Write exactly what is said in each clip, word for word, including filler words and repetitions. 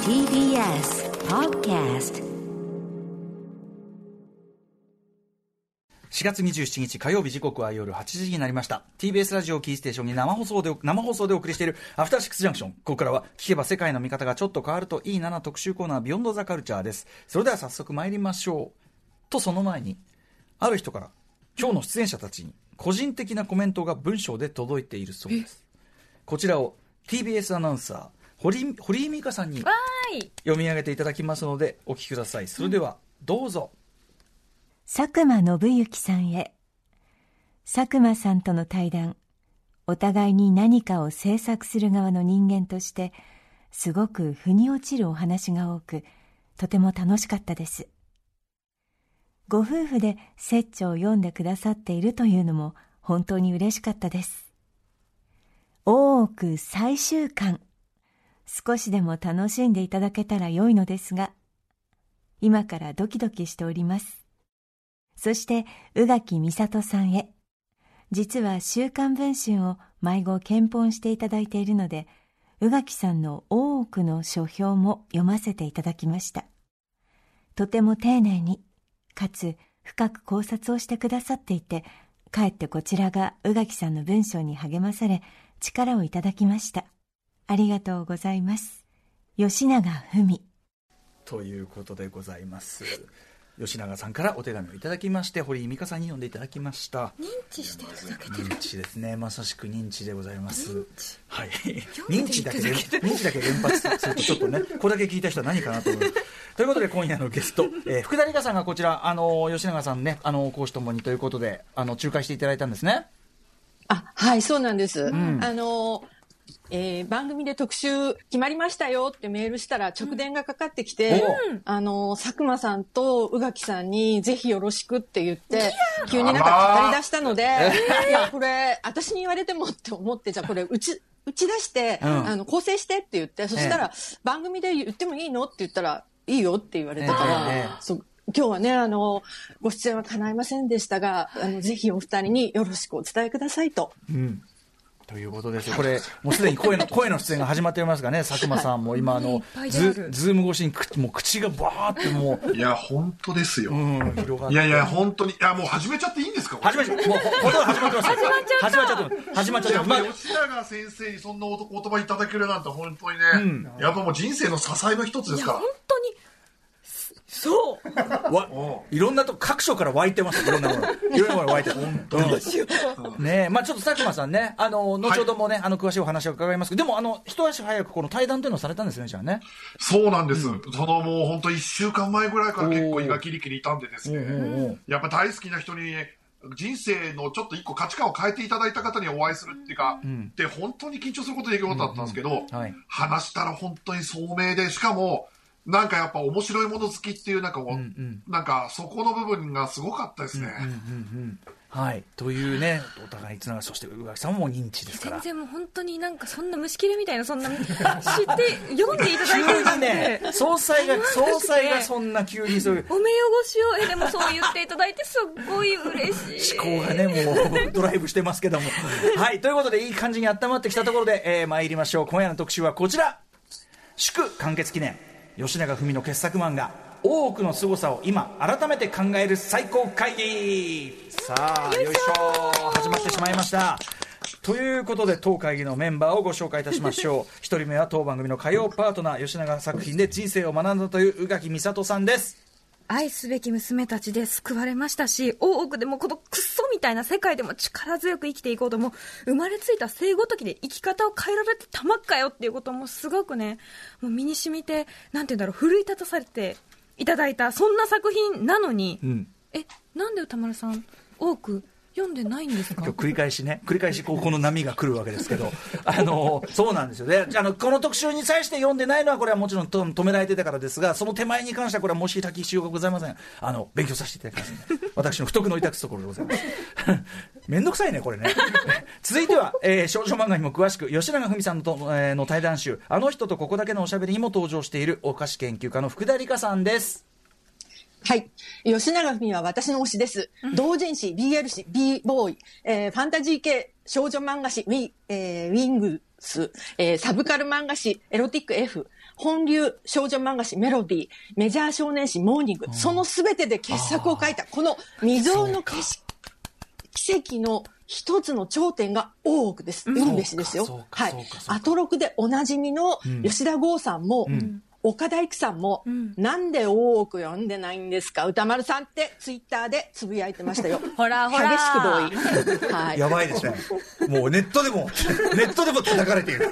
ティービーエス Podcast。 しがつにじゅうしちにち火曜日、時刻は夜はちじになりました。 ティービーエス ラジオキーステーションに生放送で生放送でお送りしているアフターシックスジャンクション。ここからは聞けば世界の見方がちょっと変わるといいなな特集コーナー、ビヨンドザカルチャーです。それでは早速参りましょう。とその前に、ある人から今日の出演者たちに個人的なコメントが文章で届いているそうです。こちらを ティービーエス アナウンサー堀、堀井美香さんに読み上げていただきますのでお聞きください。それではどうぞ。 佐久間信之さんへ。佐久間さんとの対談、お互いに何かを制作する側の人間としてすごく腑に落ちるお話が多く、とても楽しかったです。ご夫婦で説著を読んでくださっているというのも本当に嬉しかったです。大奥最終巻、少しでも楽しんでいただけたら良いのですが、今からドキドキしております。そして宇垣美里さんへ。実は週刊文春を毎号検本していただいているので、宇垣さんの大奥の書評も読ませていただきました。とても丁寧にかつ深く考察をしてくださっていて、かえってこちらが宇垣さんの文章に励まされ力をいただきました。ありがとうございます。吉永文。 ということでございます。吉永さんからお手紙をいただきまして、堀井美香さんに読んでいただきました。 認知していただけてる。 認知ですね、まさしく認知でございます。はい、 認認知だけ認知だけ連発するとちょっとね、これだけ聞いた人は何かなと思うということで、今夜のゲスト、えー、福田理香さんがこちら、あの吉永さんね、あの講師ともにということで、あの仲介していただいたんですね。 あ、はい、そうなんです。うん、あのえー、番組で特集決まりましたよってメールしたら直電がかかってきて、うん、あの佐久間さんと宇垣さんにぜひよろしくって言って急になんか語り出したので、いやこれ私に言われてもって思って、じゃあこれ打ち打ち出して、うん、あの構成してって言って、そしたら、えー、番組で言ってもいいのって言ったらいいよって言われたから、えー、そう今日はね、あのご出演は叶いませんでしたが、あのぜひお二人によろしくお伝えくださいと。 うんということですよ。これもうすでに声の声の出演が始まっていますがね、佐久間さんも今あのズ, ズーム越しにくもう口がバーってもういや本当ですよ、うん、 広がって、 いやいや本当に、いやもう始めちゃっていいんですか。 始めちゃってもうほとんど始まってます。始まっちゃった始まっちゃって始まっちゃった、まあ、 吉永先生にそんなお言葉いただけるなんて本当にね、うん、やっぱもう人生の支えの一つですから。 いや本当にそうわいろんなと各所から湧いてます。いろんなものいろんなもの湧いてる本当にね。まあちょっと佐久間さんね、あの後ほどもね、はい、あの詳しいお話を伺いますけど、でもあの一足早くこの対談というのをされたんですね。じゃあね。 そうなんです、うん、そのもう本当いっしゅうかんまえぐらいから結構伊賀切にいたんでですね、やっぱ大好きな人に人生のちょっと一個価値観を変えていただいた方にお会いするっていうか、うん、で本当に緊張することできることだったんですけど、うんうんはい、話したら本当に聡明で、しかもなんかやっぱ面白いもの好きっていうなんか、うんうん、なんかそこの部分がすごかったですね。うんうんうんうんはいというね、お互いにつながる。そして宇垣さんも認知ですから。 全然もう本当になんかそんな虫切れみたいなそんな知って読んでいただいてるなんてね、総裁が総裁がそんな急にそういうお目汚しをえでもそう言っていただいてすっごい嬉しい。 思考がねもうドライブしてますけどもはいということでいい感じに温まってきたところで、えー、参りましょう。今夜の特集はこちら。祝完結記念吉永文の傑作漫画大奥の凄さを今改めて考える最高会議。さあよいしょ始まってしまいました。ということで当会議のメンバーをご紹介いたしましょう。一人目は当番組の火曜パートナー、吉永作品で人生を学んだという宇垣美里さんです。 愛すべき娘たちで救われましたし、大奥でもこのクソみたいな世界でも力強く生きていこうとも、生まれついた生ごときで生き方を変えられてたまっかよっていうこともすごくね、もう身に染みて、なんていうんだろう、奮い立たされていただいたそんな作品なのに、うん、えなんで歌丸さん大奥読んでないんですか。 繰り返しね繰り返しこうこの波が来るわけですけどあのそうなんですよね。あのこの特集に際して読んでないのはこれはもちろんと止められてたからですが、その手前に関してはこれは申し訳必要がございません。あの勉強させていただきますので私の不徳の致すところでございますめんどくさいねこれね続いては、えー、少女漫画にも詳しく吉永文さん の,、えー、の対談集あの人とここだけのおしゃべりにも登場しているお菓子研究家の福田理香さんです。 はい。吉永文は私の推しです。うん、同人誌、ビーエル 誌、B ボーイ、えー、ファンタジー系少女漫画誌、ウィ、えー、ウィングス、えー、サブカル漫画誌、エロティック F、本流少女漫画誌、メロディー、メジャー少年誌、モーニング、そのすべてで傑作を書いた、この未曾有の奇跡の一つの頂点が大奥です。雲べしですよ。はい。アトロクでおなじみの吉田剛さんも、うん岡田育さんも、うん、なんで大奥読んでないんですか歌丸さんってツイッターでつぶやいてましたよ。 ほらほら激しく同意。はい、 やばいですね。もうネットでも、ネットでも叩かれている。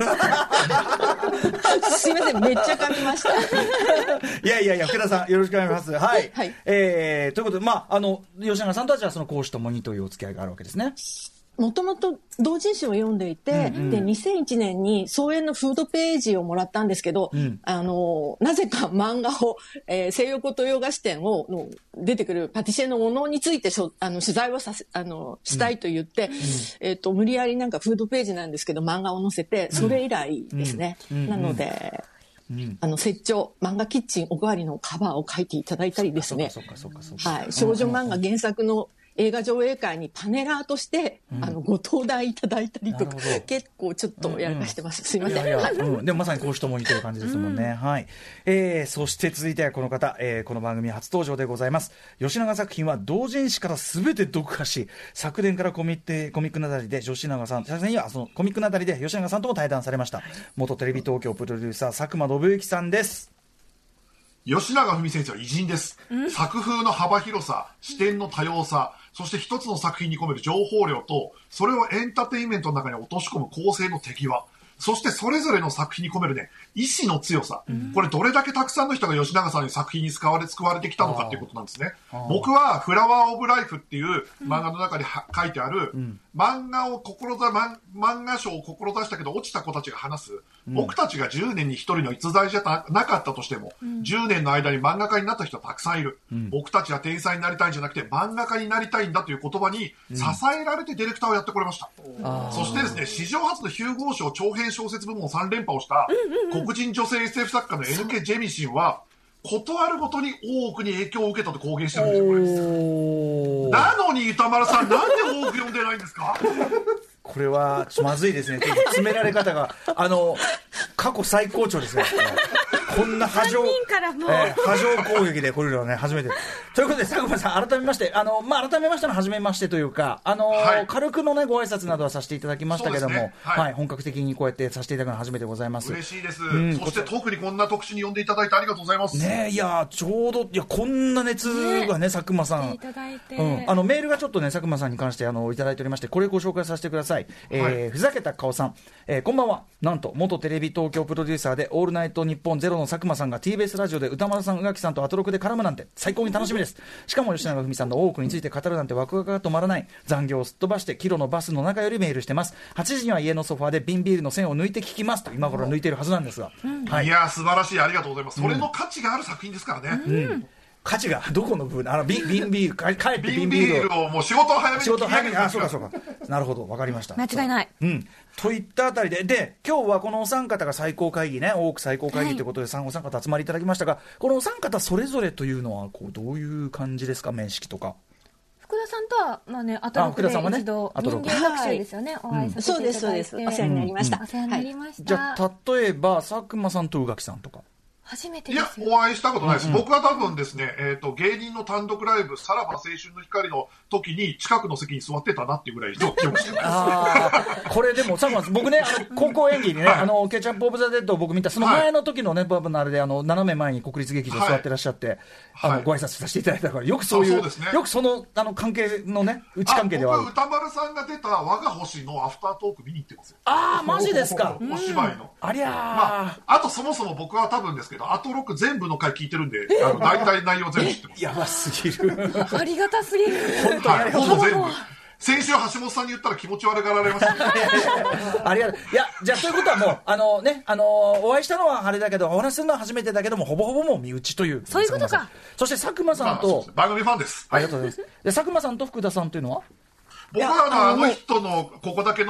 すいません、めっちゃ噛みました。 いやいやいや、福田さん、よろしくお願いします。はい。はい、えー、ということで、まあ、あの、吉永さんたちはその講師ともにというお付き合いがあるわけですね。 もともと同人誌を読んでいて、うんうん、で、にせんいちねんに創園のフードページをもらったんですけど、うん、あの、なぜか漫画を、えー、西横豊洋菓子店を、の出てくるパティシエのものについてしょあの取材をさせ、あの、したいと言って、うん、えっと、無理やりなんかフードページなんですけど、漫画を載せて、それ以来ですね。うんうん、なので、うん、あの、雪鳥、漫画キッチンおかわりのカバーを書いていただいたりですね。はい。少女漫画原作の映画上映会にパネラーとして、うん、あのご登壇いただいたりとか結構ちょっとやらかしてます、うんうん、すいません。いやいや、 うん、でもまさに講師ともにという感じですもんね、うん、はい。えー、そして続いてはこの方、えー、この番組初登場でございます。吉永作品は同人誌からすべて読破し、昨年からコミッコミックなだりで吉永さん、昨年にはそのコミックなだりで吉永さんとも対談されました、元テレビ東京プロデューサー佐久間信之さんです。 吉永文先生は偉人です。作風の幅広さ、視点の多様さ、そして一つの作品に込める情報量と、それをエンターテインメントの中に落とし込む構成の手際、そしてそれぞれの作品に込めるね、意志の強さ、うん、これどれだけたくさんの人が吉永さんに作品に使われ、救われてきたのかっていうことなんですね。僕はフラワーオブライフっていう漫画の中には、うん、書いてある、うん、漫画を志、漫, 漫画賞を志したけど落ちた子たちが話す、うん、僕たちがじゅうねんにひとりの逸材じゃ な, なかったとしても、うん、じゅうねんの間に漫画家になった人はたくさんいる、うん、僕たちは天才になりたいんじゃなくて漫画家になりたいんだという言葉に支えられてディレクターをやってこれました、うん、そしてですね、史上初のヒューゴー賞長編小説部門さん連覇をした黒人女性 エスエフ 作家の エヌケー ジェミシンはことあるごとに大奥に影響を受けたと公言してるんですよ。これなのに歌丸さん、なんで大奥読んでないんですか？ これはまずいですね。詰められ方があの過去最高潮ですね。こんな波状、えー、波状攻撃でこれらはね初めてということで佐久間さん、改めましてあの、まあ、改めましての初めましてというかあの、はい、軽くの、ね、ご挨拶などはさせていただきましたけども、ねはいはい、本格的にこうやってさせていただくのは初めてございます。 嬉しいです、うん、そして特にこんな特集に呼んでいただいてありがとうございますね。いやちょうどいやこんな熱がね、ね佐久間さんいただいて、うん、あのメールがちょっとね佐久間さんに関してあのいただいておりまして、これご紹介させてください、えーはい、ふざけた顔さん、えー、こんばんは。なんと元テレビ東京プロデューサーでオールナイトニッポンゼロの佐久間さんが ティービーエス ラジオで歌丸さん、宇垣さんとアトロクで絡むなんて最高に楽しみです。しかも吉永文さんの大奥について語るなんてワクワクが止まらない。残業をすっ飛ばしてキロのバスの中よりメールしてます。はちじには家のソファーで瓶ビールの線を抜いて聞きますと今頃抜いているはずなんですが、 うんはい、いや素晴らしい、ありがとうございます、うん、それの価値がある作品ですからね、うんうん価値がどこの部分、あの瓶ビール、帰って瓶ビールをもう仕事を早めに仕事を早めに、あ、そうかそうか、なるほど、わかりました。 間違いない。 うん。といったあたりで、で、今日はこのお三方が最高会議ね、大奥最高会議ということで、はい、お三方集まりいただきましたが、このお三方それぞれというのはこうどういう感じですか、面識とか。 福田さんとは、まあね、アトロクで一度、人間学習ですよね、お会いさせていただいて、 そうです、そうです。お世話になりました。 お世話になりました。 じゃあ、例えば、佐久間さんと宇垣さんとか。 初めてですよ。 いや、お会いしたことないです。うんうん、僕は多分ですね、えっ、ー、と、芸人の単独ライブ、さらば青春の光の時に、近くの席に座ってたなっていうぐらいの記憶してます。 あこれでも、佐久間さん、僕ね、あの高校演技にね、はい、あの、ケチャップオブザ・デッドを僕見た、その前の時のね、はい、バブのあれで、あの、斜め前に国立劇場座ってらっしゃって、はい、あの、ご挨拶させていただいたから、よくそういう、そうですね、よくその、あの、関係のね、内関係ではある。 僕、歌丸さんが出た我が星のアフタートーク見に行ってますよ。 ああ、マジですか。 お芝居の。 ありゃー。 まあ、あとそもそも僕は多分ですけど、アトロク全部の回聞いてるんで、あの大体内容全部知ってます。 やばすぎる。 ありがたすぎる。 本当にありがとうございます。 先週橋本さんに言ったら気持ち悪がられました、ね。 ありがとう。いや、じゃあということはもう、あのね、あのー、お会いしたのはあれだけど、お話するのは初めてだけども、ほぼほぼもう身内という。 そういうことか。 そして佐久間さんと、 まあ、番組ファンです。 ありがとうございます。で佐久間さんと福田さんというのは僕はあの、あの人のここだけの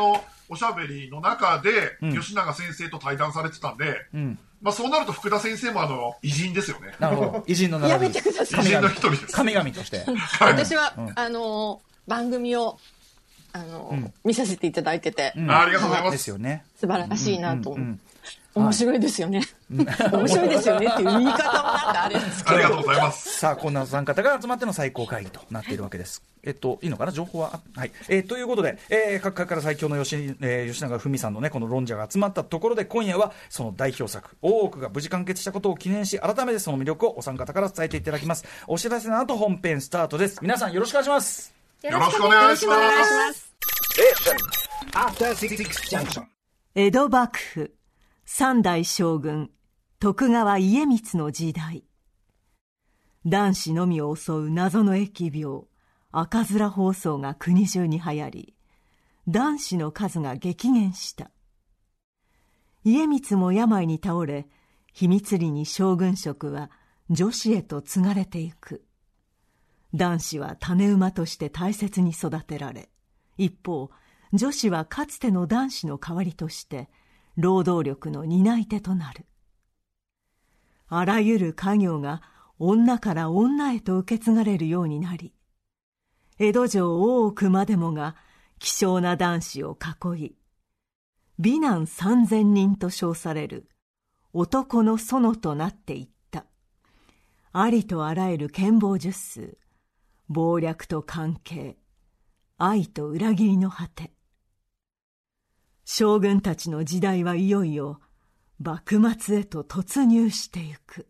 おしゃべりの中で、 うん、 吉永先生と対談されてたんで、 うん、 まあ、そうなると福田先生もあの偉人ですよね。 なるほど。偉人のやめてください。 偉人の一人です。 神々として。 私は、 うん、 あの番組をあの、うん、見させていただいてて、 うん、ありがとうございます。 ですよね。 素晴らしいなと。 うんうんうん面白いですよね。面白いですよねっていう言い方もなんかあれですけど。 ありがとうございます。 さあ、こんなお三方が集まっての最高会議となっているわけです。えっと、いいのかな情報は。はい。えー、ということで、えー、各界から最強の吉,、えー、吉永文さんのね、この論者が集まったところで、今夜はその代表作、大奥が無事完結したことを記念し、改めてその魅力をお三方から伝えていただきます。お知らせの後、本編スタートです。皆さんよろしくお願いします。 よろしくお願いします。 江戸幕府三代将軍徳川家光の時代、男子のみを襲う謎の疫病赤面疱瘡が国中に流行り、男子の数が激減した。家光も病に倒れ、秘密裏に将軍職は女子へと継がれていく。男子は種馬として大切に育てられ、一方女子はかつての男子の代わりとして労働力の担い手となる。あらゆる家業が女から女へと受け継がれるようになり、江戸城大奥までもが希少な男子を囲い、美男三千人と称される男の園となっていった。ありとあらゆる剣謀術数、謀略と関係、愛と裏切りの果て。将軍たちの時代はいよいよ幕末へと突入していく。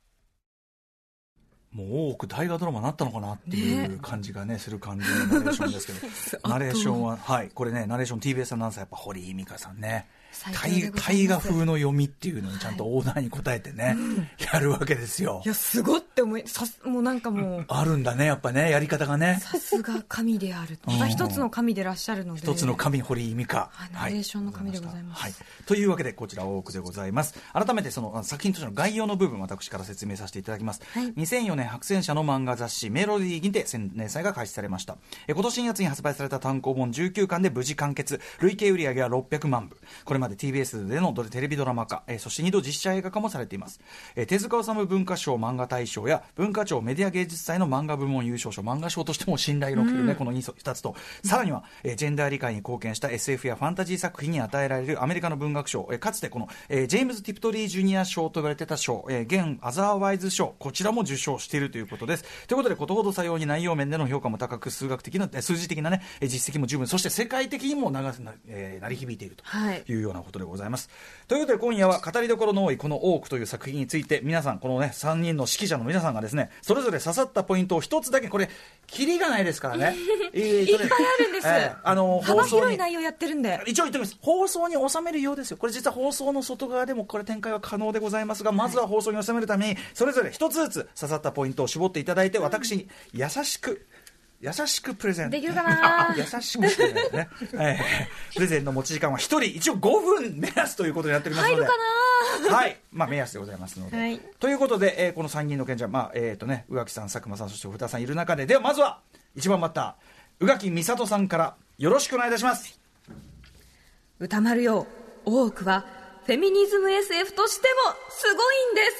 もう大奥大河ドラマになったのかなっていう感じがね、する感じのナレーションですけどナレーションは、はい、これね、ナレーション ティービーエス アナウンサーやっぱ堀井美香さんね、大河風の読みっていうのにちゃんとオーダーに答えてね、うん、やるわけですよ。 いや、すごって思い、さもうなんかもうあるんだね、やっぱね、やり方がね。 さすが神である。また一つの神でいらっしゃるので、 一つの神堀井美香、 はい、ナレーションの神でございます、 はい、というわけでこちら大奥でございます。改めてその作品としての概要の部分、私から説明させていただきます、はい、にせんよねん白戦車の漫画雑誌メロディーにて連載が開始されました。え今年しがつに発売された単行本じゅうきゅうかんで無事完結、累計売上はろっぴゃくまんぶ。これまで ティービーエス でのテレビドラマ化、えー、そしてにど実写映画化もされています。えー、手塚治虫文化賞漫画大賞や文化庁メディア芸術祭の漫画部門優勝賞、漫画賞としても信頼のおけるね、うん、このふたつと、さらには、えー、ジェンダー理解に貢献した エスエフ やファンタジー作品に与えられるアメリカの文学賞、えー、かつてこの、えー、ジェームズ・ティプトリー・ジュニア賞と言われてた賞、えー、現アザーワイズ賞、こちらも受賞しているということです。ということで、ことほどさように内容面での評価も高く、数学的な数字的な、ね、実績も十分、そして世界的にも長な、えー、鳴り響いているというようなことでございます、はい、ということで今夜は語りどころの多いこの大奥という作品について、皆さんこのねさんにんの指揮者の皆さんがですね、それぞれ刺さったポイントを一つだけ、これキリがないですからねいっぱいあるんです、えー、 あの幅広い内容やってるんで、 一応言っておきます。放送に収めるようですよ。これ実は放送の外側でもこれ展開は可能でございますが、まずは放送に収めるためにそれぞれ一つずつ刺さったポイントを絞っていただいて、私に優しく優しくプレゼンできるかな優しくプレゼンね、えー、プレゼンの持ち時間はひとり一応ごふん目安ということになっておりますので、 入るかなはい、まあ、目安でございますので、はい、ということで、えー、このさんにんの賢者、まあえーとね、宇垣さん、佐久間さん、そして福田さんいる中で、ではまずは一番バッター宇垣美里さんからよろしくお願いいたします。 歌丸よ、大奥はフェミニズム エスエフ としてもすごいんです。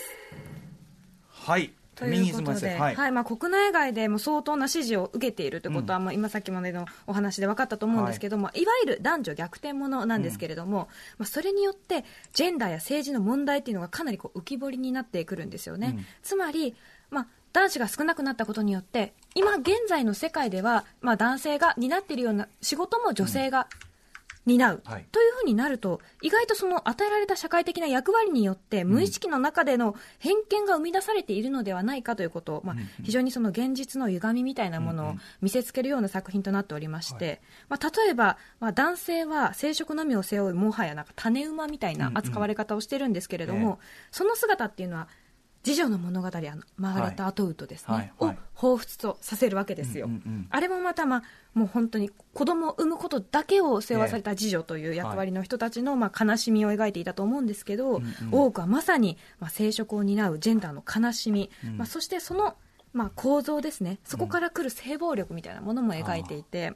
はい、 ということで、はいはい、まあ、国内外でも相当な支持を受けているということは、うん、まあ、今さっきまでのお話で分かったと思うんですけども、はい、いわゆる男女逆転ものなんですけれども、うん、まあ、それによってジェンダーや政治の問題っていうのがかなりこう浮き彫りになってくるんですよね、うん、つまり、まあ、男子が少なくなったことによって今現在の世界では、まあ、男性が担っているような仕事も女性が、うん担う、はい、というふうになると、意外とその与えられた社会的な役割によって無意識の中での偏見が生み出されているのではないかということを、まあ、非常にその現実の歪みみたいなものを見せつけるような作品となっておりまして、まあ、例えば、まあ、男性は生殖のみを背負うもはやなんか種馬みたいな扱われ方をしてるんですけれども、うんうん、その姿っていうのは次女の物語、あのマーガレット・アトウッドですね、はいはいはい、を彷彿とさせるわけですよ、うんうんうん、あれもまた、まあ、もう本当に子供を産むことだけを背負わされた次女という役割の人たちの、まあ、悲しみを描いていたと思うんですけど、うんうん、多くはまさに、まあ、生殖を担うジェンダーの悲しみ、うん、まあ、そしてその、まあ、構造ですね、そこから来る性暴力みたいなものも描いていて、うん、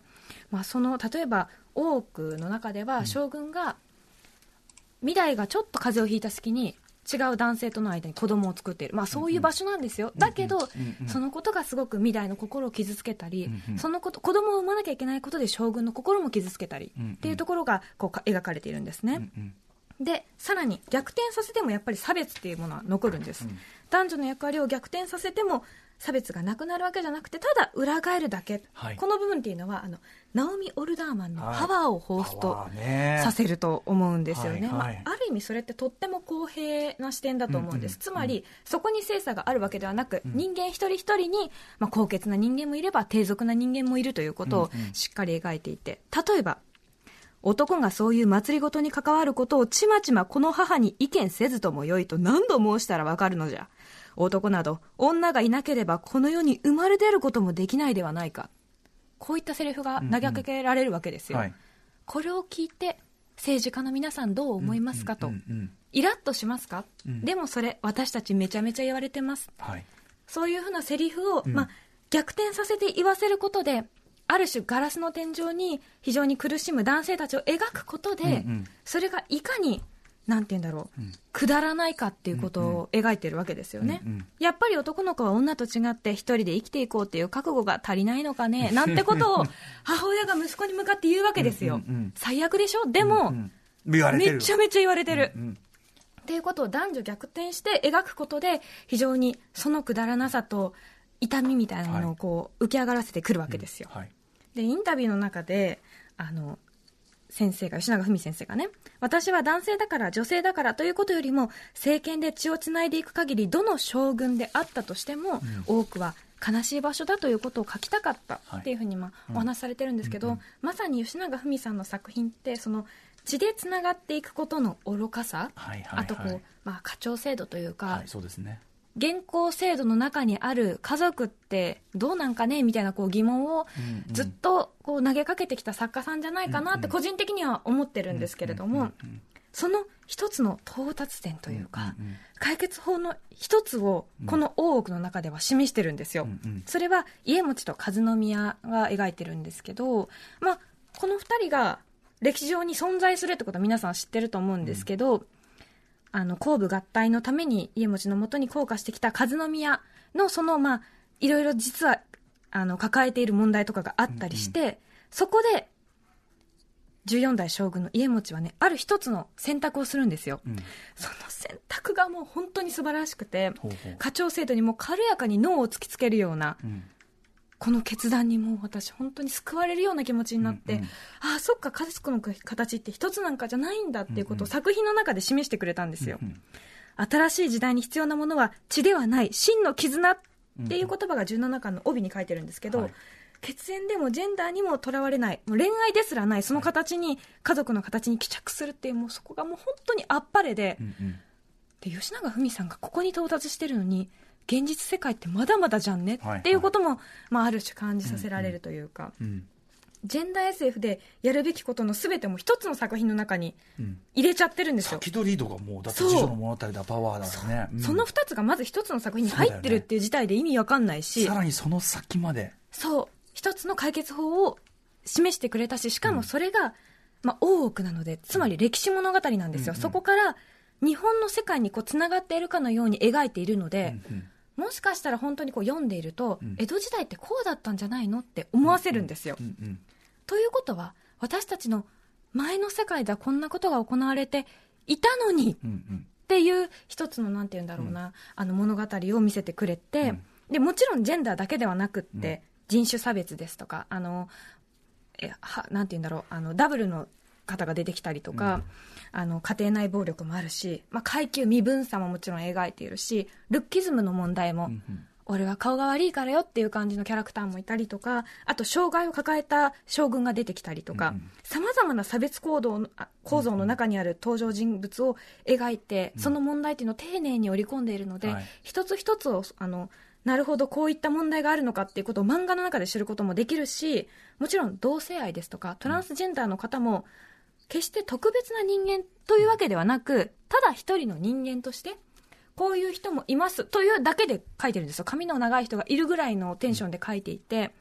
まあ、その例えば大奥の中では将軍が御台がちょっと風邪をひいた隙に違う男性との間に子供を作っている、まあ、そういう場所なんですよ、うんうん、だけど、うんうん、そのことがすごく御台の心を傷つけたり、うんうん、そのこと子供を産まなきゃいけないことで将軍の心も傷つけたり、うんうん、っていうところがこう描かれているんですね、うんうん、でさらに逆転させてもやっぱり差別っていうものは残るんです、うん、男女の役割を逆転させても差別がなくなるわけじゃなくてただ裏返るだけ、はい、この部分っていうのはあのナオミ・オルダーマンのパワーを彷彿とさせると思うんですよね、はいはい、まあ、ある意味それってとっても公平な視点だと思うんです、うんうん、つまり、うん、そこに性差があるわけではなく、うん、人間一人一人に、まあ、高潔な人間もいれば低俗な人間もいるということをしっかり描いていて、例えば男がそういう祭りごとに関わることをちまちまこの母に意見せずともよいと何度申したらわかるのじゃ。男など女がいなければこの世に生まれ出ることもできないではないか。こういったセリフが投げかけられるわけですよ、うんうん、はい、これを聞いて政治家の皆さんどう思いますかと、うんうんうん、イラッとしますか、うん、でもそれ私たちめちゃめちゃ言われてます、はい、そういうふうなセリフを、うん、まあ、逆転させて言わせることである種ガラスの天井に非常に苦しむ男性たちを描くことで、うんうん、それがいかになんて言うんだろう、うん、くだらないかっていうことを描いてるわけですよね、うんうん、やっぱり男の子は女と違って一人で生きていこうっていう覚悟が足りないのかねなんてことを母親が息子に向かって言うわけですよ、うんうんうん、最悪でしょ。でも、うんうん、めちゃめちゃ言われてる、うんうん、っていうことを男女逆転して描くことで非常にそのくだらなさと痛みみたいなものをこう浮き上がらせてくるわけですよ、うんはい、でインタビューの中であの先生が吉永文先生がね、私は男性だから女性だからということよりも政権で血をつないでいく限りどの将軍であったとしても、うん、多くは悲しい場所だということを書きたかったっていうふうにまあ、はい、お話しされてるんですけど、うんうんうん、まさに吉永文さんの作品ってその血でつながっていくことの愚かさ、はいはいはい、あとこう、まあ、家長制度というか、はい、そうですね、現行制度の中にある家族ってどうなんかねみたいなこう疑問をずっとこう投げかけてきた作家さんじゃないかなって個人的には思ってるんですけれども、その一つの到達点というか解決法の一つをこの大奥の中では示してるんですよ。それは家持と和宮が描いてるんですけど、まあ、このふたりが歴史上に存在するってことは皆さん知ってると思うんですけど、あの公武合体のために家持のもとに降下してきた和宮のそのまあいろいろ実はあの抱えている問題とかがあったりして、うんうん、そこでじゅうよん代将軍の家持はねある一つの選択をするんですよ、うん、その選択がもう本当に素晴らしくて、ほうほう、家長制度にも軽やかに脳を突きつけるような、うん、この決断にもう私本当に救われるような気持ちになって、うんうん、ああそっか家族の形って一つなんかじゃないんだっていうことを作品の中で示してくれたんですよ、うんうん、新しい時代に必要なものは血ではない真の絆っていう言葉がじゅうななかんの帯に書いてるんですけど、はい、血縁でもジェンダーにもとらわれない、もう恋愛ですらないその形に、はい、家族の形に帰着するっていう、もうそこがもう本当にあっぱれで、うんうん、で吉永文さんがここに到達してるのに現実世界ってまだまだじゃんね、はい、っていうことも、まあ、ある種感じさせられるというか、うんうん、ジェンダー エスエフ でやるべきことの全ても一つの作品の中に入れちゃってるんですよ、うん、先取り度がもうだって自助の物語だパワーだからね、うん、そのふたつがまず一つの作品に入ってるっていう事態で意味わかんないし、ね、 さらにその先までそう一つの解決法を示してくれたし、しかもそれが、うん、まあ、大奥なのでつまり歴史物語なんですよ、うんうん、そこから日本の世界にこうつながっているかのように描いているので、うんうん、もしかしたら本当にこう読んでいると、うん、江戸時代ってこうだったんじゃないのって思わせるんですよ、うんうんうん、ということは私たちの前の世界ではこんなことが行われていたのに、うんうん、っていう一つのなんていうんだろうな、うん、あの物語を見せてくれて、うん、でもちろんジェンダーだけではなくって、うん、人種差別ですとかあのえはなんていうんだろうあのダブルの方が出てきたりとか、うん、あの家庭内暴力もあるし、まあ、階級身分差ももちろん描いているしルッキズムの問題も、うんうん、俺は顔が悪いからよっていう感じのキャラクターもいたりとか、あと障害を抱えた将軍が出てきたりとか、さまざまな差別行動の構造の中にある登場人物を描いて、うん、その問題っていうのを丁寧に織り込んでいるので、はい、一つ一つをあのなるほどこういった問題があるのかっていうことを漫画の中で知ることもできるし、もちろん同性愛ですとかトランスジェンダーの方も決して特別な人間というわけではなく、ただ一人の人間としてこういう人もいますというだけで書いてるんですよ。髪の長い人がいるぐらいのテンションで書いていて、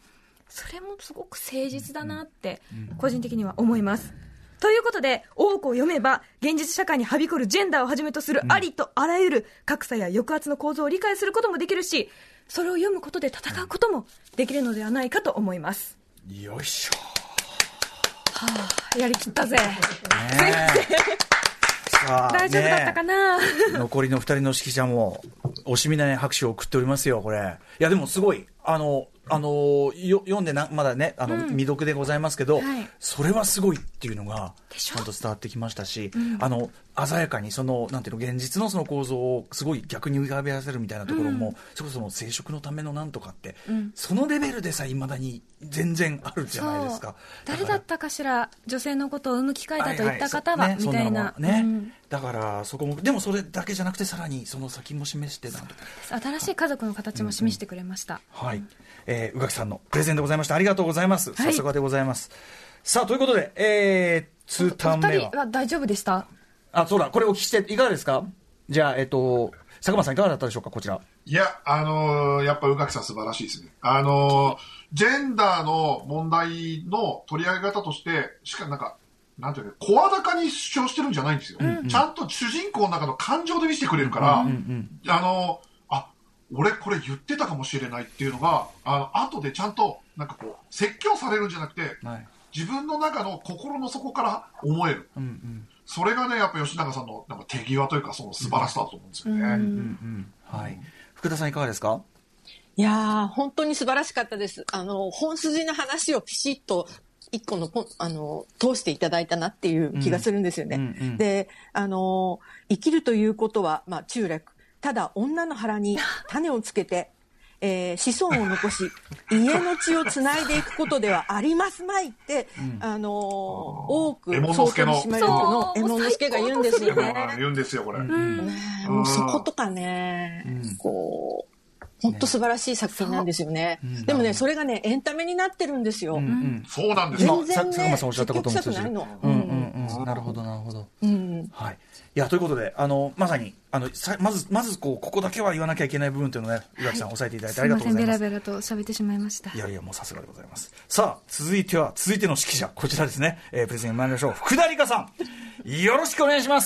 それもすごく誠実だなって個人的には思います、ということで大奥を読めば現実社会にはびこるジェンダーをはじめとするありとあらゆる格差や抑圧の構造を理解することもできるし、それを読むことで戦うこともできるのではないかと思います。 よいしょ、 はあ、やりきったぜ、 ね、すいません大丈夫だったかな、 ね、残りのふたりの指揮者も惜しみない拍手を送っておりますよこれ。いやでもすごいあのあのよ読んでなまだねあの、うん、未読でございますけど、はい、それはすごいっていうのがちゃんと伝わってきましたし、うん、あの鮮やかにそのなんていうの現実のその構造をすごい逆に浮かべらせるみたいなところも、うん、それこその生殖のためのなんとかって、うん、そのレベルでさいまだに全然あるじゃないですか。 誰だったかしら女性のことを産む機会だと言った方は、はいはいね、みたいな、 ねうん、だからそこもでもそれだけじゃなくてさらにその先も示してなんと新しい家族の形も示してくれました、 うんうん、はい、えー、宇垣さんのプレゼンでございました。ありがとうございます。さすがでございます、はい、さあということで、えー、にターン目はお二人は大丈夫でした？ あ、そうだ、これお聞きしていかがですか？じゃあ、えっと佐久間さんいかがだったでしょうか？こちら。 いや、あのー、やっぱ宇垣さん素晴らしいですね。あのー、ジェンダーの問題の取り上げ方としてしかなんかなんていうの声高に主張してるんじゃないんですよ、うんうん、ちゃんと主人公の中の感情で見せてくれるから、うんうん、あのー俺これ言ってたかもしれないっていうのがあの後でちゃんとなんかこう説教されるんじゃなくて、はい、自分の中の心の底から思える、うんうん、それがねやっぱ吉永さんのなんか手際というかその素晴らしさだと思うんですよね、うんうんうんはい、福田さんいかがですか？ いやー本当に素晴らしかったです。あの本筋の話をピシッと一個のあの通していただいたなっていう気がするんですよね、うんうんうん、であの生きるということは、まあ、中略ただ女の腹に種をつけて、えー、子孫を残し家の血をつないでいくことではありますまいって、うん、あのー、多く総取締役の右衛門佐が言うんですよね。 言うんですよこれ、 うんね、もうそことかね、うん、こう本当素晴らしい作品なんですよね、うん、でもねそれがねエンタメになってるんですよ、うんうん、 そうなんですよ。 全然ね佐久間さんおっしゃったことも通じる。うんうんうん、なるほどなるほど、うんはい、いやということであのまさにあのさまずまずこうここだけは言わなきゃいけない部分というのをね宇垣さん押さえていただいてありがとうございます。 すいませんベラベラと喋ってしまいました。 いやいやもうさすがでございます。さあ続いては続いての指揮者こちらですね、えー、プレゼンに参りましょう。福田理香さんよろしくお願いします。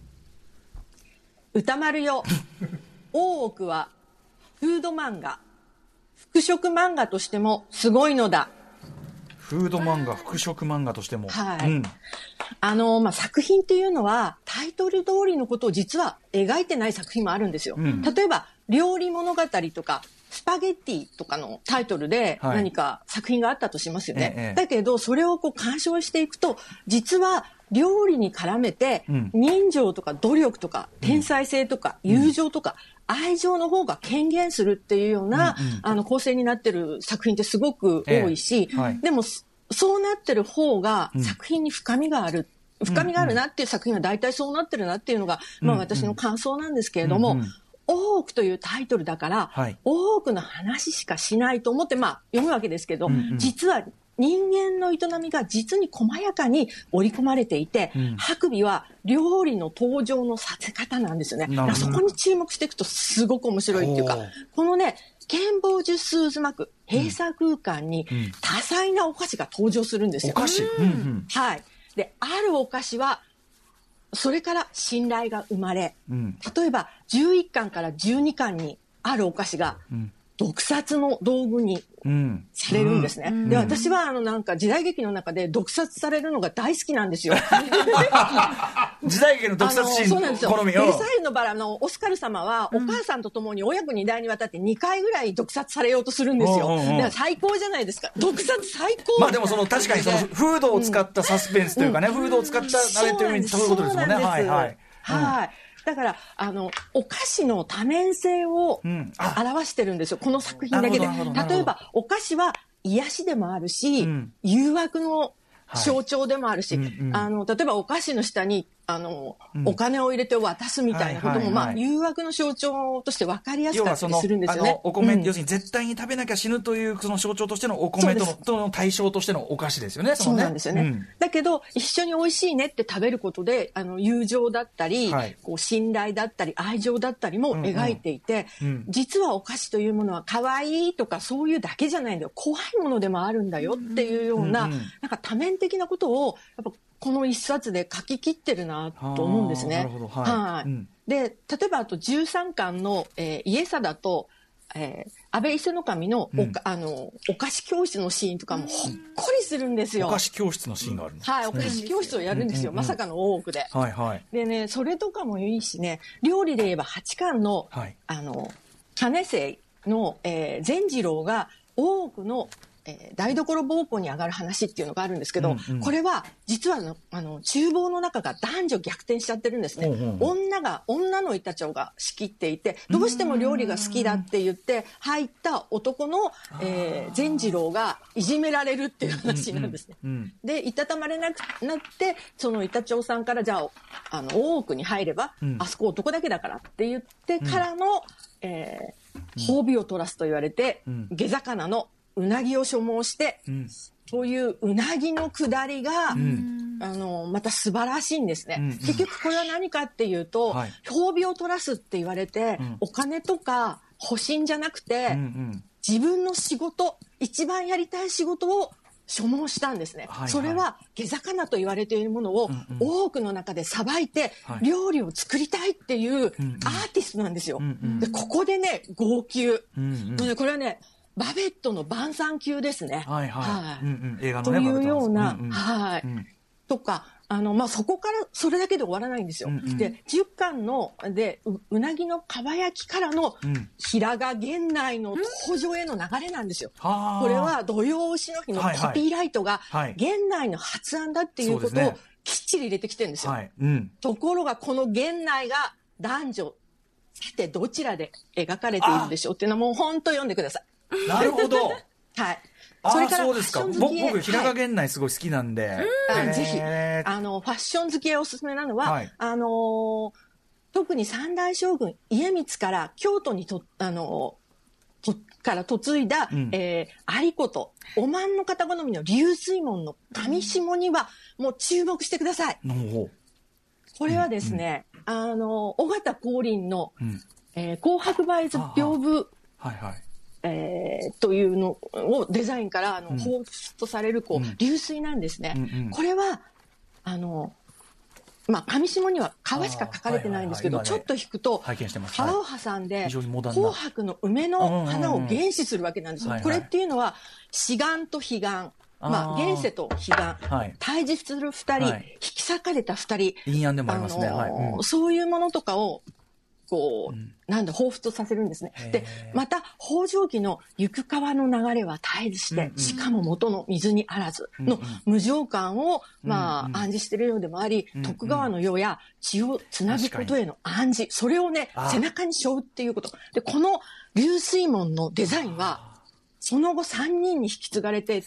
歌丸よ大奥はフード漫画服飾漫画としてもすごいのだ。 フード漫画服飾漫画としても、 はい、うん、あのまあ、作品っていうのはタイトル通りのことを実は描いてない作品もあるんですよ、うん、例えば料理物語とかスパゲッティとかのタイトルで何か作品があったとしますよね、はい、だけどそれをこう鑑賞していくと実は料理に絡めて人情とか努力とか天才性とか友情とか愛情の方が権限するっていうような、うんうん、あの構成になってる作品ってすごく多いし、えーはい、でもそうなってる方が作品に深みがある、うん、深みがあるなっていう作品は大体そうなってるなっていうのが、うんうん、まあ私の感想なんですけれども、うんうん、大奥というタイトルだから、はい、大奥の話しかしないと思ってまあ読むわけですけど、うんうん、実は人間の営みが実に細やかに織り込まれていて、うん、白尾は料理の登場のさせ方なんですよね。そこに注目していくとすごく面白いっていうか、このね剣傍十数渦巻く閉鎖空間に多彩なお菓子が登場するんですよ。 お菓子、うんうん、 はい。であるお菓子はそれから信頼が生まれ、うん、例えばじゅういっかんからじゅうにかんにあるお菓子が、うん毒殺の道具にされるんですね、うん、で私はあのなんか時代劇の中で毒殺されるのが大好きなんですよ時代劇の毒殺シーンそうなんですよ。ベルサイユのバラのオスカル様はお母さんと共に親子に代にわたってにかいぐらい毒殺されようとするんですよ、うんうんうん、だから最高じゃないですか。毒殺最高。 まあでもその確かにそのフードを使ったサスペンスというかね、うん、フードを使ったあれという意味そういうことですもんね。はいはい、 はい、だからあのお菓子の多面性を表してるんですよ、うん、この作品だけで。例えばお菓子は癒しでもあるし、うん、誘惑の象徴でもあるし、はい、あの例えばお菓子の下にあの、 うん、 お金を入れて渡すみたいなことも、はいはいはい、まあ、誘惑の象徴として分かりやすかったりするんですよね。 要はその、あの、お米、うん、要するに絶対に食べなきゃ死ぬという、その象徴としてのお米との、との対象としてのお菓子ですよね。 そのねそうなんですよね、うん。だけど、一緒に美味しいねって食べることで、あの、友情だったり、はい、こう信頼だったり、愛情だったりも描いていて、うんうん、実はお菓子というものは可愛いとかそういうだけじゃないんだよ。怖いものでもあるんだよっていうような、うんうん、なんか多面的なことを、やっぱこの一冊で書き切ってるなと思うんですね。なるほど、はい。はい、うん、で、例えばあとじゅうさんかんの、えー、家定と、えー、安倍伊勢守のお、うん、あのお菓子教室のシーンとかもほっこりするんですよ。 お菓子教室のシーンがあるんです、 ね、はい、お菓子教室をやるんですよ。うん、まさかの大奥で、はいはい。でね、それとかもいいしね、料理で言えばはちかんの、はい、あの金清の、えー、善次郎が大奥のえー、台所奉公に上がる話っていうのがあるんですけど、うんうん、これは実はあのあの厨房の中が男女逆転しちゃってるんですね、うんうん、女が女の板長が仕切っていてどうしても料理が好きだって言って入った男の、えー、善次郎がいじめられるっていう話なんですね、うんうんうん、でいたたまれなくなってその板長さんからじゃあ、あの大奥に入れば、うん、あそこ男だけだからって言ってからの、うんえー、褒美を取らすと言われて、うん、下魚のうなぎを所望して、うん、そういううなぎのくだりが、うん、あのまた素晴らしいんですね、うんうん、結局これは何かっていうと、はい、褒美を取らすって言われて、うん、お金とか保身じゃなくて、うんうん、自分の仕事一番やりたい仕事を所望したんですね、はいはい、それは下魚と言われているものを多くの中でさばいて料理を作りたいっていうアーティストなんですよ、うんうん、でここでね号泣、うんうん、これはねバベットの晩餐級ですね。はいはい。はいうんうん、映画のね。というような、うんうん、はい、うん。とか、あの、まあ、そこからそれだけで終わらないんですよ。うんうん、で、じゅっかんの、でう、うなぎのかば焼きからの、うん、平賀源内の登場への流れなんですよ。うん、これは土曜牛の日のコピーライトが、源内の発案だっていうことをきっちり入れてきてるんですよ。はいうん、ところが、この源内が男女、さてどちらで描かれているでしょうっていうのはもう本当読んでください。 なるほど。 はい。 それからそうですか。僕、平賀源内すごい好きなんで。 はい、ぜひ、あの、ファッション好きへおすすめなのは、はい、あのー、特に三代将軍、家光から京都にと、あのー、とから嫁いだ、うん、えー、有子、おまんの方好みの流水門の上下には、もう注目してください。うん、これはですね、うんうん、あの、尾形光琳の、うんえー、紅白梅図屏風、はいはい。えー、というのをデザインからあの、うん、彷彿とされるこう、うん、流水なんですね、うんうん、これはあのまあ上下には川しか書かれてないんですけど、はいはいはいね、ちょっと引くと川を挟んで紅白の梅の花を原始するわけなんですよ、うんうんうん、これっていうのは志願と彼岸まあ、現世と彼岸、はい、対峙する二人、はい、引き裂かれた二人、 陰陽でもありますね、あのーはいうん、そういうものとかをこう、うん、なんだ、彷彿とさせるんですね。で、また、北条記の行く川の流れは絶えずして、うんうん、しかも元の水にあらずの無常感を、うんうん、まあ、暗示しているようでもあり、うんうん、徳川の世や血をつなぐことへの暗示、それをね、背中に背負うっていうこと。で、この流水門のデザインは、その後さんにんに引き継がれていって、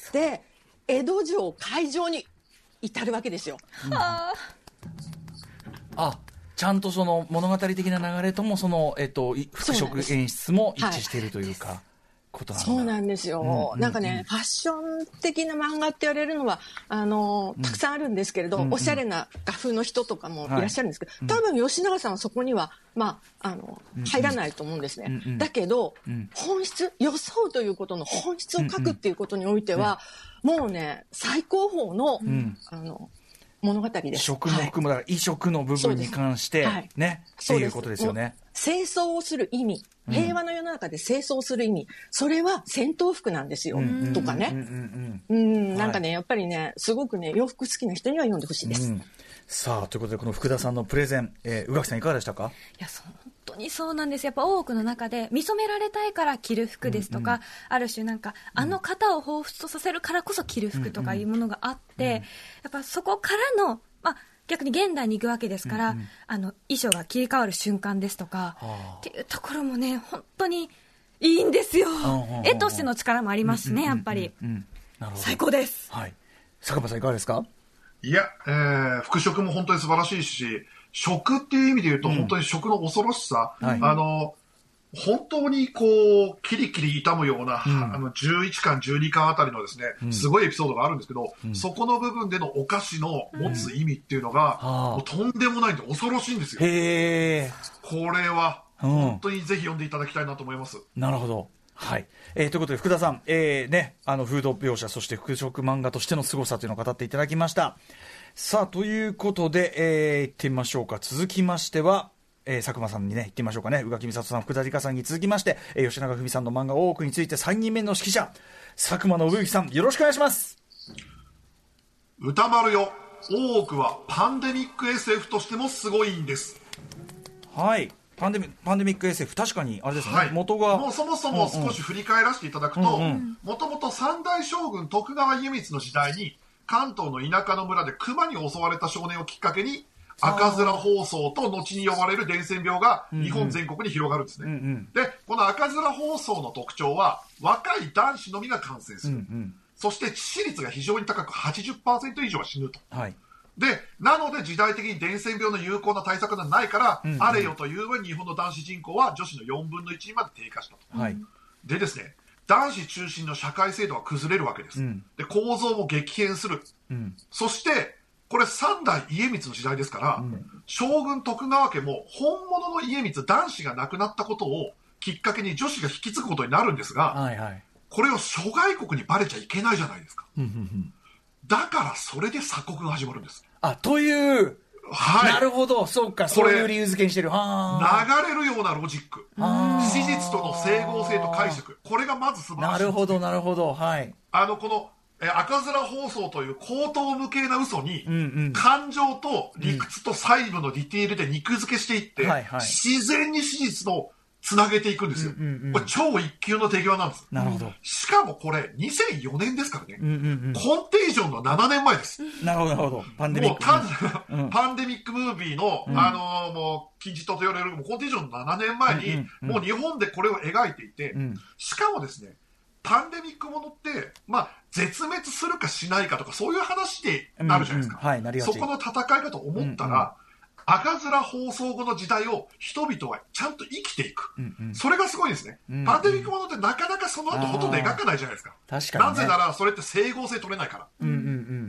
江戸城開城に至るわけですよ。うん、ああ。ちゃんとその物語的な流れともその、えっと、服飾演出も一致しているというか、はい、ことなんだ。 そうなんですよ、うんうん、なんかねファッション的な漫画って言われるのはあのたくさんあるんですけれど、うんうん、おしゃれな画風の人とかもいらっしゃるんですけど、はい、多分吉永さんはそこには、まあ、あの入らないと思うんですね、うんうん、だけど、うん、本質装うということの本質を書くっていうことにおいては、うんうん、もうね最高峰の、うん、あの物語です。 食も含む、はい、衣食の部分に関して、はい、ね、っていうことですよね。 清掃をする意味、平和の世の中で清掃する意味、うん、それは戦闘服なんですよ、うん、とかね。うん、うん、なんかね、はい、やっぱりね、すごくね、洋服好きな人には読んでほしいです。うん、 さあ、ということで、この福田さんのプレゼン、えー、宇垣さんいかがでしたか？ いや、本当にそうなんです。やっぱ大奥の中で見初められたいから着る服ですとか、うんうん、ある種なんか、あの方を彷彿とさせるからこそ着る服とかいうものがあって、うんうん、やっぱそこからの、まあ、逆に現代に行くわけですから、うんうん、あの衣装が切り替わる瞬間ですとか、はあ、っていうところもね本当にいいんですよ、うん、絵としての力もありますしね、やっぱり、うんうんうん、なるほど最高です、 はい、坂場さんいかがですか？ いや、えー、服飾も本当に素晴らしいし、食っていう意味で言うと、本当に食の恐ろしさ、うん、あの、本当にこう、キリキリ痛むような、うん、あの、じゅういっかん、じゅうにかんあたりのですね、うん、すごいエピソードがあるんですけど、うん、そこの部分でのお菓子の持つ意味っていうのが、うん、もうとんでもないんで恐ろしいんですよ。 へー。 これは、本当にぜひ読んでいただきたいなと思います。 うん、なるほど。はい、えー、ということで福田さん、えーね、あのフード描写そして服飾漫画としての凄さというのを語っていただきました。さあということで、えー、行ってみましょうか。続きましては、えー、佐久間さんにね行ってみましょうかね。宇垣美里さん、福田理香さんに続きまして、えー、吉永文さんの漫画大奥についてさんにんめの指揮者佐久間信之さん、よろしくお願いします。 歌丸よ、大奥はパンデミック エスエフ としてもすごいんです。 はい、パンデミパンデミック エスエフ、 確かにあれですね、はい、元がもうそもそも少し振り返らせていただくと、もともと三代将軍徳川家光の時代に関東の田舎の村で熊に襲われた少年をきっかけに赤面疱瘡と後に呼ばれる伝染病が日本全国に広がるんですね、うんうん、でこの赤面疱瘡の特徴は若い男子のみが感染する、うんうん、そして致死率が非常に高く はちじゅっパーセント 以上は死ぬと、はい、でなので時代的に伝染病の有効な対策がないから、うんうん、あれよという日本の男子人口は女子のよんぶんのいちにまで低下したと、はい、でですね、男子中心の社会制度が崩れるわけです、うん、で構造も激変する、うん、そしてこれ三代家光の時代ですから、うん、将軍徳川家も本物の家光男子が亡くなったことをきっかけに女子が引き継ぐことになるんですが、はいはい、これを諸外国にバレちゃいけないじゃないですか、うんうんうん、だからそれで鎖国が始まるんです。 あ、という、はい、なるほど、そうか、そういう理由付けにしてる。は流れるようなロジック、史実との整合性と解釈、これがまず素晴らしい、ね、 なるほどなるほど、はい、 あのこのえ赤面疱瘡という口頭無形な嘘に、うんうん、感情と理屈と細部のディテールで肉付けしていって、うんはいはい、自然に史実とつなげていくんですよ、うんうんうん、これ超一級の手際なんです。 なるほど。 しかもこれにせんよねんですからね、うんうんうん、コンテージョンのななねんまえです。 なるほどなるほど。パンデミック、 もうパンデミックムービーの、うん、あのー、もう金字塔と言われるコンテージョンのななねんまえに、うんうんうん、もう日本でこれを描いていて、うん、しかもですね、パンデミックものって、まあ、絶滅するかしないかとかそういう話でなるじゃないですか、うんうんはい、なりがち。そこの戦いかと思ったら、うんうん、赤面疱瘡後の時代を人々はちゃんと生きていく、うんうん、それがすごいですね、うんうん、パンデミックものってなかなかその後ほとんど描かないじゃないですか。確かに、ね、なぜならそれって整合性取れないから、うんうんうん、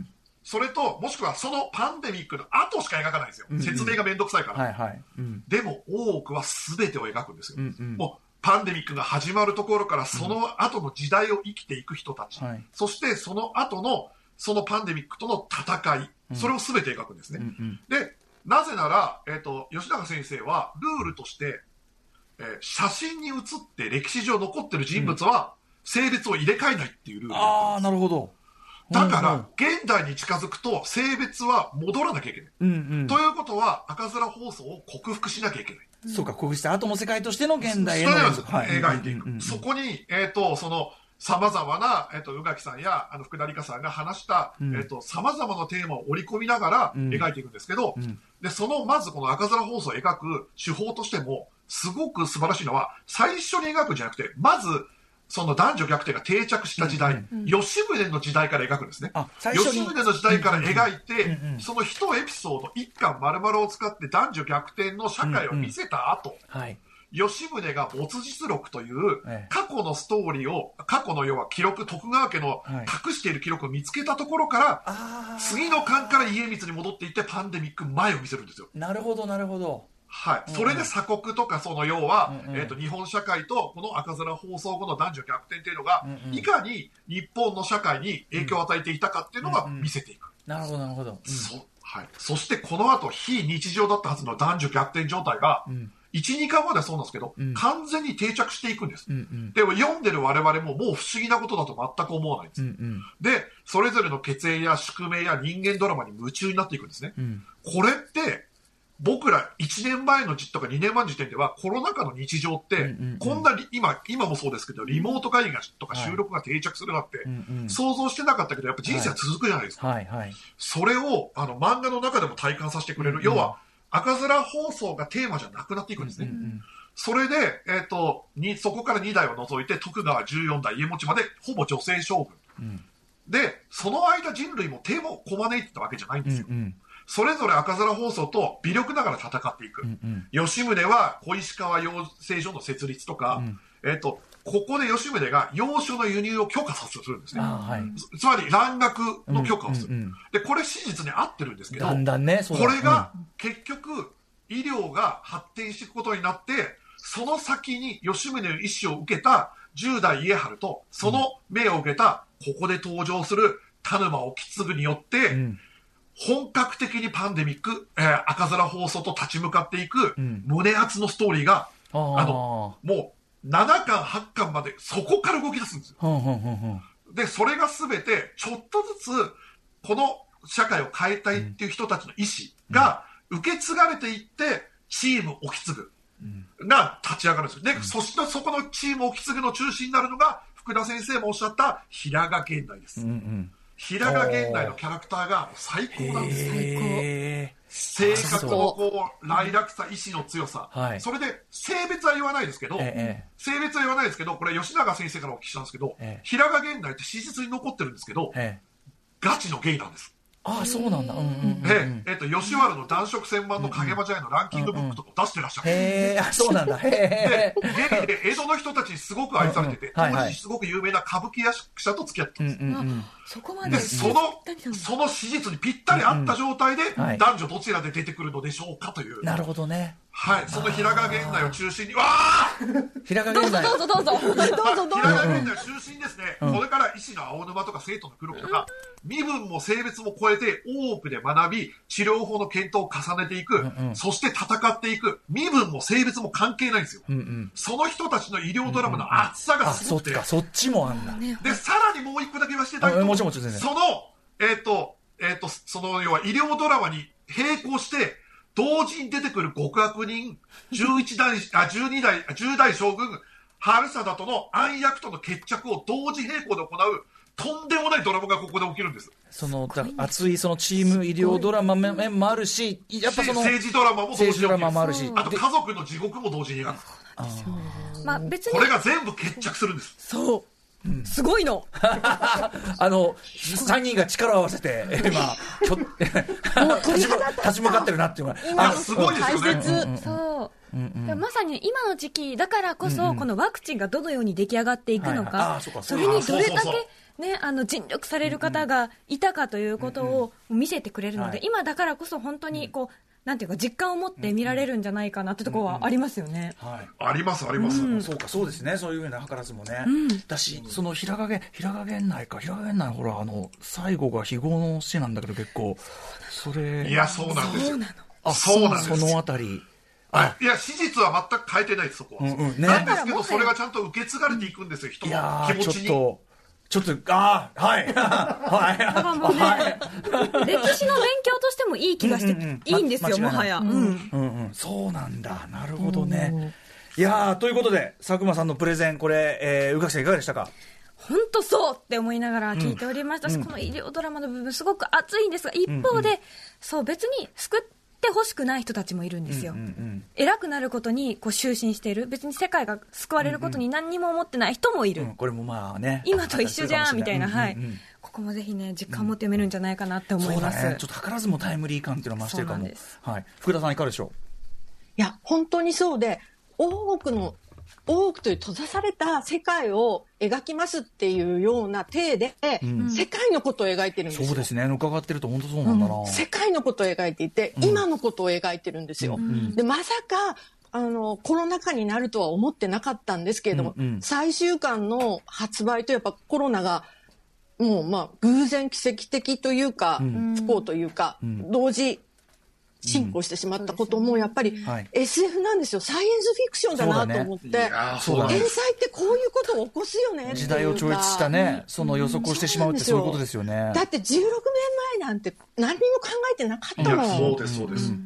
それともしくはそのパンデミックの後しか描かないんですよ、うんうん、説明がめんどくさいから、はいはいうん、でも大奥は全てを描くんですよ、うんうん、もうパンデミックが始まるところからその後の時代を生きていく人たち、うんはい、そしてその後のそのパンデミックとの戦い、うん、それを全て描くんですね、うんうん、でなぜなら、えーと、吉永先生はルールとして、えー、写真に写って歴史上残ってる人物は性別を入れ替えないっていうルール、うん、 ああなるほど。 だから現代に近づくと性別は戻らなきゃいけない、うんうん、ということは赤面疱瘡を克服しなきゃいけない、 うん、そうか、克服した後の世界としての現代への描いていく、うんうんうん、そこに、えーと、その様々な、えっと、宇垣さんや、あの、福田理香さんが話した、うん、えっと、様々なテーマを織り込みながら描いていくんですけど、うん、で、その、まずこの赤面疱瘡を描く手法としても、すごく素晴らしいのは、最初に描くんじゃなくて、まず、その男女逆転が定着した時代、うんうん、吉宗の時代から描くんですね。吉宗の時代から描いて、うんうん、その一エピソード、一巻丸々を使って男女逆転の社会を見せた後、うんうんはい吉宗が没実録という過去のストーリーを、過去の要は記録、徳川家の隠している記録を見つけたところから、はい、次の巻から家光に戻っていってパンデミック前を見せるんですよ。 なるほど、なるほど。 はい。それで鎖国とか、その要は、うんうん、えっと、日本社会とこの赤面疱瘡後の男女逆転っていうのが、うんうん、いかに日本の社会に影響を与えていたかっていうのが見せていく。 うんうん、なるほど、なるほど。 うん、そ、はい。そしてこの後、非日常だったはずの男女逆転状態が、うんいち、にかんまではそうなんですけど、うん、完全に定着していくんです、うんうん。でも読んでる我々ももう不思議なことだと全く思わないんです、うんうん。で、それぞれの血縁や宿命や人間ドラマに夢中になっていくんですね。うん、これって、僕らいちねんまえの時とかにねんまえの時点ではコロナ禍の日常って、うんうんうん、こんなに今、今もそうですけど、リモート会議とか収録が定着するなって、想像してなかったけど、やっぱ人生は続くじゃないですか。はいはいはい、それをあの漫画の中でも体感させてくれる。うんうん、要は、赤面疱瘡がテーマじゃなくなっていくんですね。うんうん、それで、えっと、に、そこからにだいを除いて、徳川じゅうよんだい家持ちまで、ほぼ女性将軍。うん、 で、その間人類も手もこまねいてたわけじゃないんですよ。 うんうん、 それぞれ赤面疱瘡と微力ながら戦っていく。うんうん、吉宗は小石川養成所の設立とか、うん、えっと、ここで吉宗が洋書の輸入を許可させるんですね。はい、つ, つまり蘭学の許可をする、うんうんうん。で、これ史実に合ってるんですけど、 だんだんね、 これが結局医療が発展していくことになって、その先に吉宗の意思を受けた十代家治と、その命を受けた、ここで登場する田沼意次によって、うん、本格的にパンデミック、えー、赤面疱瘡と立ち向かっていく、うん、胸熱のストーリーが、あの、もうななかんはっかんまでそこから動き出すんですよ。うんうんうんうん、で、それがすべてちょっとずつこの社会を変えたいっていう人たちの意思が受け継がれていって、チーム意次が立ち上がるんですよ。で、うん、そしてそこのチーム意次の中心になるのが、福田先生もおっしゃった平賀源内です。うんうん、平賀源内のキャラクターが最高なんですよ。最高。性格のこう、来楽さ、意志の強さ。はい、それで、性別は言わないですけど、ええ、性別は言わないですけど、これ吉永先生からお聞きしたんですけど、ええ、平賀源内って史実に残ってるんですけど、ええ、ガチのゲイなんです。 ああ、そうなんだ。うんうんうんうん、 ええ、えっと、吉原の男色専門の影間茶屋のランキングブックとか出してらっしゃる。 へえ、あ、そうなんだ。へえ。で、ゲイで江戸の人たちにすごく愛されてて、うんうん、当時すごく有名な歌舞伎役者と付き合ってたんです。うんうんうん、 そこまで。 で、その、その史実にぴったり合った状態で、うんうん、男女どちらで出てくるのでしょうかという。 なるほどね。 はい。その平賀源内を中心に、わー平賀源内。 どうぞどうぞどうぞ。どうぞどうぞ。 平賀源内を中心にですね、うん、これから医師の青沼とか生徒の黒木とか、うん、身分も性別も超えて多くで学び、治療法の検討を重ねていく、うんうん、そして戦っていく、身分も性別も関係ないんですよ。うんうん、その人たちの医療ドラマの厚さがすごくて、 うんうん、あ、そっか、そっちもあんだ。 で、さらにもう一個だけ言わせていただくと、 もちろんもちろんその、えっ、ー、と、えっ、ー、と、その要は医療ドラマに並行して、同時に出てくる極悪人、じゅういち代、あ、じゅうに代、じゅう代将軍、春貞との暗躍との決着を同時並行で行う、とんでもないドラマがここで起きるんです。 その、熱いそのチーム医療ドラマ面もあるし、やっぱその、 政治ドラマも同時に政治ドラマもあるし、 あと家族の地獄も同時に描く。 まあ別に。 これが全部決着するんです。 そう。うん、すごいのあのさんにんが力を合わせて今ちょ立ち向かってるなっていうのがあすごいですよね。 大切、そう、うんうん、でもまさに今の時期だからこそ、うんうん、このワクチンがどのように出来上がっていくのか、はいはい、そ, それにどれだけ、ね、あの尽力される方がいたかということを見せてくれるので、うんうん、今だからこそ本当にこう、うん、なんていうか実感を持って見られるんじゃないかなってところはありますよね。 うんうん、はい、ありますあります、 うん。そうかそうですね、そういうような図らずもね。うん、だしその平賀源平賀源内か平賀源内ほらあの最後が非業の死なんだけど結構それいやそうなんですよ。 そうなの。 あそうなんですよ。そのあたり。 あいや史実は全く変えてないですそこは。うんうんね、なんですけどそれがちゃんと受け継がれていくんですよ、人の気持ちに。ちょっとちょっと、ああ、はい。はい。だからもうね、 はい、歴史の勉強としてもいい気がして、うんうんうん、いいんですよ、もはや、うんうんうん。そうなんだ。なるほどね。うん、いやー、ということで、佐久間さんのプレゼン、これ、えー、宇垣さんいかがでしたか？ 本当そうって思いながら聞いておりましたし、うん、この医療ドラマの部分、すごく熱いんですが、一方で、うんうん、そう別に救って欲しくない人たちもいるんですよ。うんうんうん、偉くなることにこう執心している、別に世界が救われることに何にも思ってない人もいる。うんうん、 これもまあね、 今と一緒じゃんみたいな、はい、うんうんうん、ここもぜひね実感を持って読めるんじゃないかなって思います。 そうだね、ちょっと図らずもタイムリー感っていうのは増してるかも。はい、福田さんいかがでしょう？ いや本当にそうで、多くの多くという閉ざされた世界を描きますっていうような体で、うん、世界のことを描いてるんですよ。 そうですね、伺ってると本当そうなんだな、うん、 世界のことを描いていて、うん、今のことを描いてるんですよ、うん、でまさかあのコロナ禍になるとは思ってなかったんですけれども、うんうん、最終巻の発売とやっぱコロナがもうまあ偶然奇跡的というか、うん、不幸というか、うん、同時進行してしまったこともやっぱり エスエフ なんですよ。サイエンスフィクションだなと思って、ね、天才ってこういうことを起こすよねっていうか、 時代を超越したね、その予測をしてしまうってそういうことですよね。 だってじゅうろくねんまえなんて何にも考えてなかったもん。 そうですそうです、うん、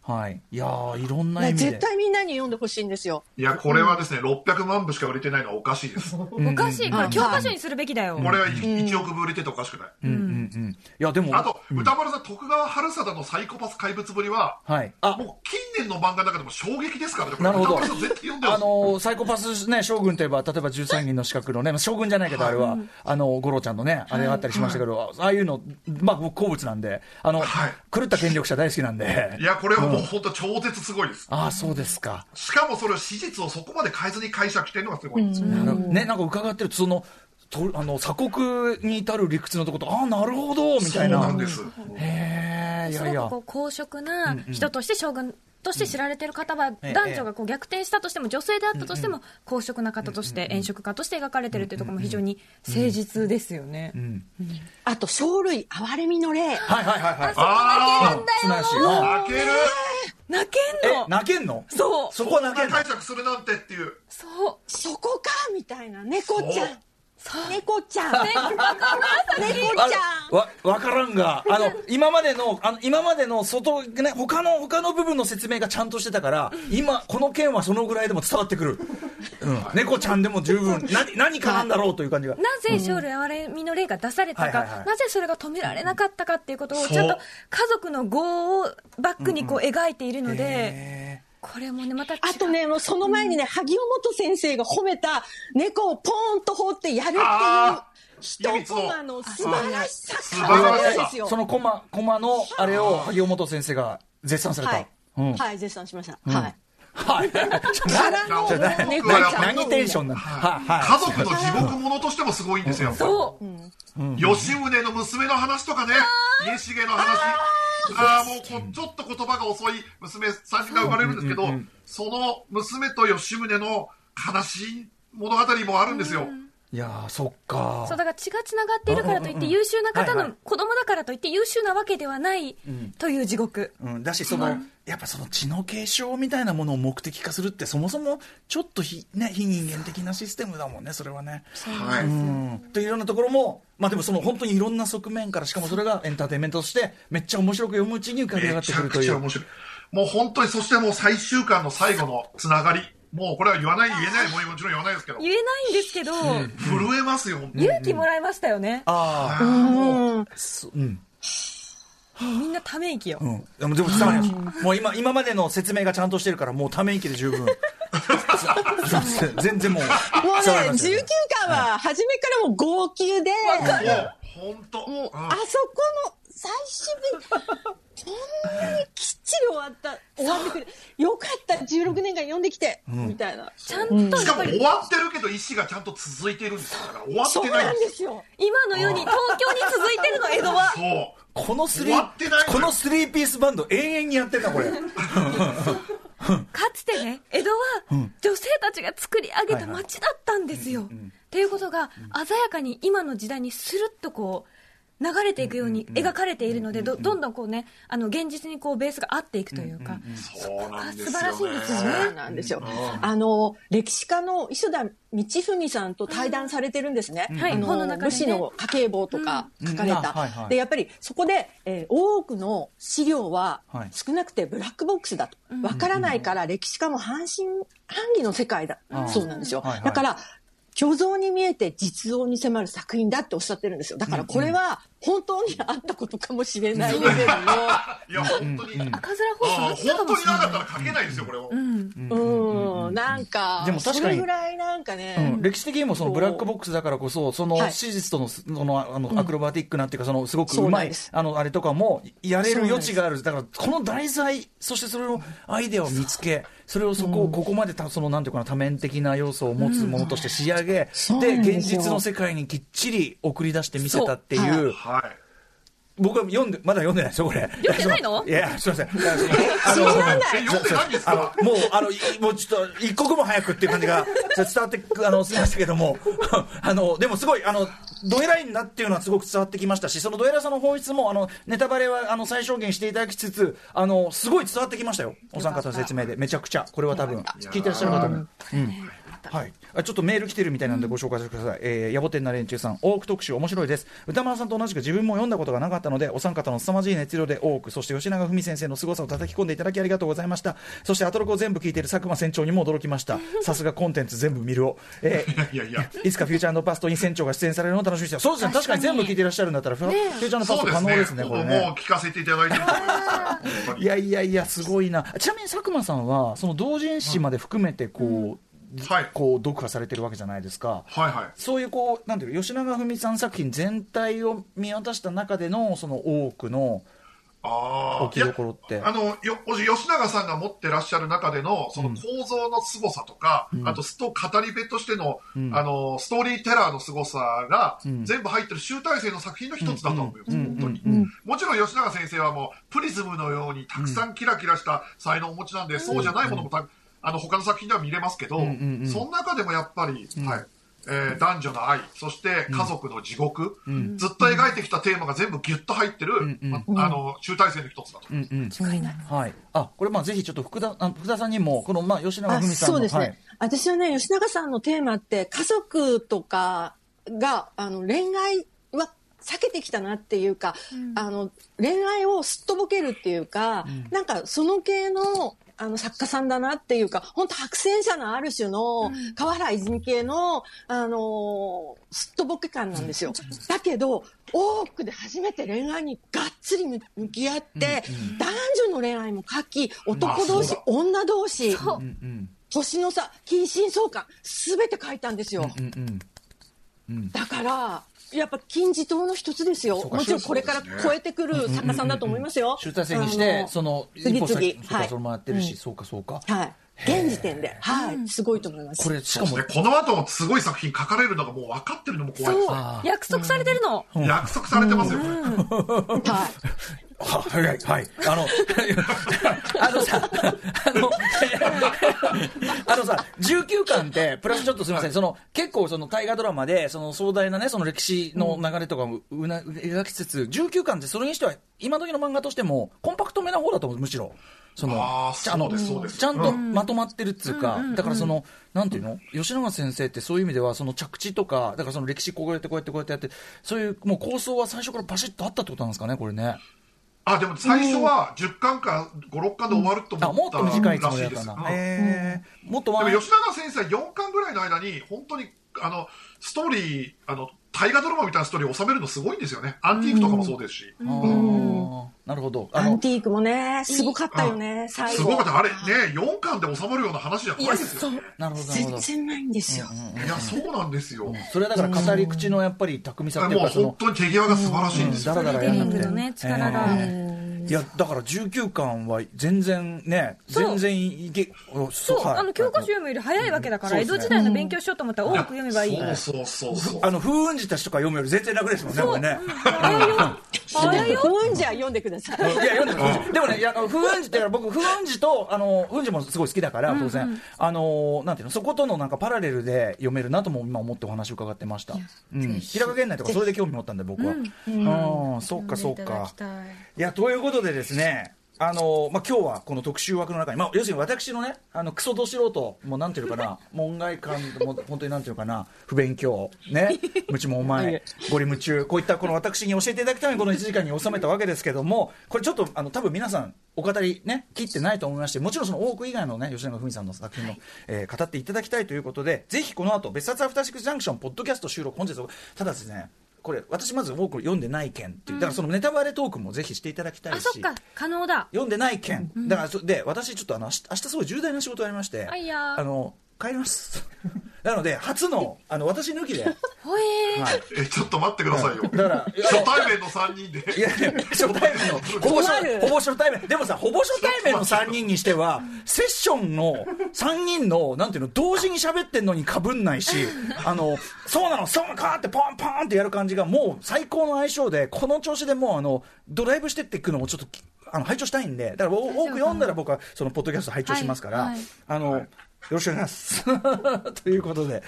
はい、いやーいろんな意味で絶対みんなに読んでほしいんですよ。 いやこれはですね、うん、ろっぴゃくまんぶしか売れてないのはおかしいです。 おかしい、これ教科書にするべきだよ。 これはいちおくぶ売れてておかしくない。 うんうんうん、いやでもあと、うん、歌丸さん徳川春貞のサイコパス怪物ぶりは、はい、あもう近年の漫画の中でも衝撃ですからね。これなるほど。 歌丸さん絶対読んでほしい。 あのー、サイコパスね将軍といえば例えばじゅうさんにんの資格のね将軍じゃないけど、はい、あれは、うん、あの五郎ちゃんのねあれがあったりしましたけど、はい、ああいうのまあ僕好物なんであの、はい、狂った権力者大好きなんで。 いやこれはもう本当超絶すごいです。 ああそうですか。 しかもそれを史実をそこまで変えずに解釈してるのがすごいんですよ。 ね、なんか伺ってるとそのとあの鎖国に至る理屈のところとああなるほどみたいな。 そうなんです。 へえ。いやいや。 すごくこう公職な人として将軍として知られている方は、うん、男女がこう逆転したとしても女性であったとしても、うん、公職な方として、うん、演職家として描かれているというところも非常に誠実ですよね。うんうんうん、あと生類憐れみの例。はいはいはいはい。 あそこ泣けるんだよ。 泣ける。 泣けんの。 泣けんの。 そう。 そこは泣けんの。 解釈するなんてっていう。 そう。 そこかみたいな猫ちゃん。猫ちゃん。猫ちゃん。 わ、わからんが、あの、今までの、あの、今までの外、ね、他の、他の部分の説明がちゃんとしてたから、今、この件はそのぐらいでも伝わってくる。うん。猫ちゃんでも十分、何、何かなんだろうという感じが。 なぜ生類憐れみの例が出されたか、なぜそれが止められなかったかっていうことを、ちゃんと家族の業をバックにこう描いているので、これもねまた違う。 あとねもうその前にね、うん、萩尾本先生が褒めた猫をポーンと放ってやるっていう一コマの素晴らしさがですよ。そのコマコマのあれを萩尾本先生が絶賛された。 はい、うん、はい、絶賛しました。うん、はい。 はい。何テンションなの。 家族の地獄者としてもすごいんですよ。 そう。 吉宗の娘の話とかね、家重の話。ああもうこちょっと言葉が遅い娘さんが生まれるんですけど、うんうんうん、その娘と吉宗の悲しい物語もあるんですよ。 いやーそっか。 そうだから血がつながっているからといって優秀な方の子供だからといって優秀なわけではないという地獄、 うんうん、だしその、うん、やっぱその血の継承みたいなものを目的化するってそもそもちょっと非、ね、非人間的なシステムだもんねそれはね。 はい、うん、 というようなところもまあでもその本当にいろんな側面からしかもそれがエンターテインメントとしてめっちゃ面白く読むうちに浮かび上がってくるという。めちゃくちゃ面白い。 もう本当にそしてもう最終巻の最後のつながりもうこれは言わない言えないもうもちろん言わないですけど言えないんですけど、うん、 震えますよ、うん、 勇気もらいましたよね、 うん、ああ、 うんうん、もうみんなため息よ、 うん、でもでも伝わりました、もう 今, 今までの説明がちゃんとしてるからもうため息で十分全然もうもうねじゅうきゅうかんは初めからもう号泣で分かる本当もう、うん、あそこの最終日こんなにきっちり終わった終わってくれよかったじゅうろくねんかん読んできて、うん、みたいなちゃんと、うん、 しかも終わってるけど意思がちゃんと続いているんですから終わってないんですよ。 そうなんですよ。 今のように東京に続いてるの江戸はそうこのスリーこのスリーピースバンド永遠にやってんだこれかつてね江戸は女性たちが作り上げた街だったんですよ、っていうことが鮮やかに今の時代にスルッとこう流れていくように描かれているので ど, どんどんこうねあの現実にこうベースが合っていくというか、うんうんうん、そこが素晴らしいんですよね。 そうなんですよ、うん、あの歴史家の磯田道文さんと対談されてるんですね、うん、あの、はい、武士の家計簿とか書かれた、うんうんはいはい、でやっぱりそこで、えー、多くの資料は少なくてブラックボックスだとわからないから歴史家も半信半疑の世界だ、うん、そうなんですよ、はいはい、だから虚像に見えて実像に迫る作品だっておっしゃってるんですよ。だからこれは本当にあったことかもしれないレベルのいや本当に赤面放送あったかもしれない。本当になかったら書けないですよこれを。うんうんなんかでも確かにそれぐらいなんかね、 うん、歴史的にもそのブラックボックスだからこそその史実とのそのあのアクロバティックなっていうかそのすごくうまいあのあれとかもやれる余地がある。だからこの題材そしてそれのアイデアを見つけそれをそこをここまでたそのなんていうかな多面的な要素を持つものとして仕上げ、うん、で現実の世界にきっちり送り出してみせたっていう。 はい僕は読んでまだ読んでないですよこれ。 読んでないの？ いやすみません。 あの読んでないんですか？ もうあのもうちょっと一刻も早くっていう感じが伝わってあのすみませんけどもあのでもすごいあのドエラインだっていうのはすごく伝わってきましたしそのドエラさんの本質もあのネタバレはあの最小限していただきつつあのすごい伝わってきましたよお三方の説明でめちゃくちゃこれは多分聞いてらっしゃる方も。うんった、 はい、あちょっとメール来てるみたいなんでご紹介してください、うんえー、野暮天な連中さん、大奥特集面白いです。歌丸さんと同じく自分も読んだことがなかったので、お三方の凄まじい熱量で大奥、そして吉永文先生の凄さを叩き込んでいただきありがとうございました。そしてアトロクを全部聞いている佐久間船長にも驚きました。さすがコンテンツ全部見るを、えー、 いやいやいつかフューチャー&パストに船長が出演されるのを楽しみにしてます。そうですね、確かに全部聞いていらっしゃるんだったらフューチャー&パスト可能ですね、これね。 もう聞かせていただいてると思いますいやいやいやすごいな。ちなみに佐久間さんはその同人誌まで含めてこう、うんはい、こう読破されてるわけじゃないですか、 はいはい、 そういうこうなんていう吉永文さん作品全体を見渡した中でのその多くの置きどころって、 あのよ吉永さんが持ってらっしゃる中でのその構造の凄さとか、うん、あとスト語り部としての、うん、あのストーリーテラーの凄さが、うん、全部入ってる集大成の作品の一つだと思います、うん、本当に、うんうん、もちろん吉永先生はもうプリズムのようにたくさんキラキラした才能をお持ちなんで、うん、そうじゃないものもたあの他の作品では見れますけど、うんうんうん、その中でもやっぱり、うんはいえー、男女の愛、そして家族の地獄、うん、ずっと描いてきたテーマが全部ギュッと入ってる、うんうんま、あの集大成の一つだと思います、うんうんはい、あこれまあぜひちょっと福田、あ福田さんにもこの、まあ、吉永文さんのそうですね、 はい、 私はね吉永さんのテーマって家族とかがあの恋愛は避けてきたなっていうか、うん、あの恋愛をすっとぼけるっていうか、うん、なんかその系のあの作家さんだなっていうか、本当白戦車のある種の川原泉系の、あのー、すっとぼけ感なんですよ。だけど、多くで初めて恋愛にがっつり向き合って、うんうん、男女の恋愛も書き、男同士、女同士、年の差、近親相関、すべて書いたんですよ。うんうんうん、だから、やっぱ金字塔の一つですよ。もちろんこれから超えてくる作家さんだと思いますよ。 集大成にしてその次々 そうかそれもやってるし、そうかそうか。 はい。現時点ではいすごいと思います。 これしかもこの後もすごい作品書かれるのがもう分かってるのも怖いです。 約束されてるの。 約束されてますよ。はい。 はいはいはいあのあのさあのあのさじゅうきゅうかんってプラスちょっとすみません、その結構その大河ドラマでその壮大なねその歴史の流れとかもうな描きつつじゅうきゅうかんってそれにしては今時の漫画としてもコンパクトめな方だと思う。むしろそのあちゃあのちゃんとまとまってるっつうか、うん、だからそのなんていうの吉永先生ってそういう意味ではその着地とかだからその歴史こうやってこうやってこうやってやってそういうもう構想は最初からバシッとあったってことなんですかねこれね。 あでも最初はじゅっかんかご、ろっかんで終わると思ったらしいです。 もっと短いつもりだったな。へーもっとでも吉永先生はよんかんぐらいの間に本当にあのストーリーあの大河ドラマみたいなストーリーを収めるのすごいんですよね。アンティークとかもそうですし。 うんうんなるほど。 アンティークもねすごかったよね。最後すごかった。あれねよんかんで収まるような話じゃないですよ。 なるほど全然ないんですよ。 いやそうなんですよ。 それはだから語り口のやっぱり巧みさっていうかもう本当に手際が素晴らしいんですよ。 だらだらやらなくてね力が。 いやだからじゅうきゅうかんは全然ね全然いけそう、はい、あの教科書読むより早いわけだから、うん、江戸時代の勉強しようと思ったら多く読めばいい。 そうそうそうそうあの風雲児たちとか読むより全然楽ですもんねこれね。 早いよ早いよ。 風雲児は読んでください。 いや読んでますでもねいや風雲児ってから僕風雲児とあの風雲児もすごい好きだから当然、うんうん、あのなんていうのそことのなんかパラレルで読めるなとも今思ってお話を伺ってました。うん、平賀源内とかそれで興味持ったんで僕は。うん、うん、そうかそうか。いやということでですね。あのまあ、今日はこの特集枠の中に、まあ、要するに私のねあのクソど素人もうなんていうかな門外漢も本当になんていうかな不勉強ね無知もお前ゴリ夢中こういったこの私に教えていただくためにこのいちじかんに収めたわけですけどもこれちょっとあの多分皆さんお語りね切ってないと思いましてもちろんその多く以外のね吉永文さんの作品の、えー、語っていただきたいということでぜひこの後別冊アフターシックスジャンクションポッドキャスト収録本日ただですねこれ私まず多く読んでない件っていう、だからそのネタバレトークもぜひしていただきたいし、 あそっか可能だ読んでない件、うん、だからそで私ちょっとあの明日すごい重大な仕事をやりましてあいやあの帰りますなので初のあの私抜きでほえー、 はい、えちょっと待ってくださいよ。 だから初対面のさんにんでいやいや初対面のほぼ初ほぼ初対面でもさほぼ初対面のさんにんにしてはセッションのさんにんのなんていうの同時に喋ってんのにかぶんないしあのそうなのそうかってポンポンってやる感じがもう最高の相性でこの調子でもうあのドライブしてっていくのもちょっとあの拝聴したいんでだから多く読んだら僕はそのポッドキャスト拝聴しますから、はいはい、あの、はいよろしくお願いしますということで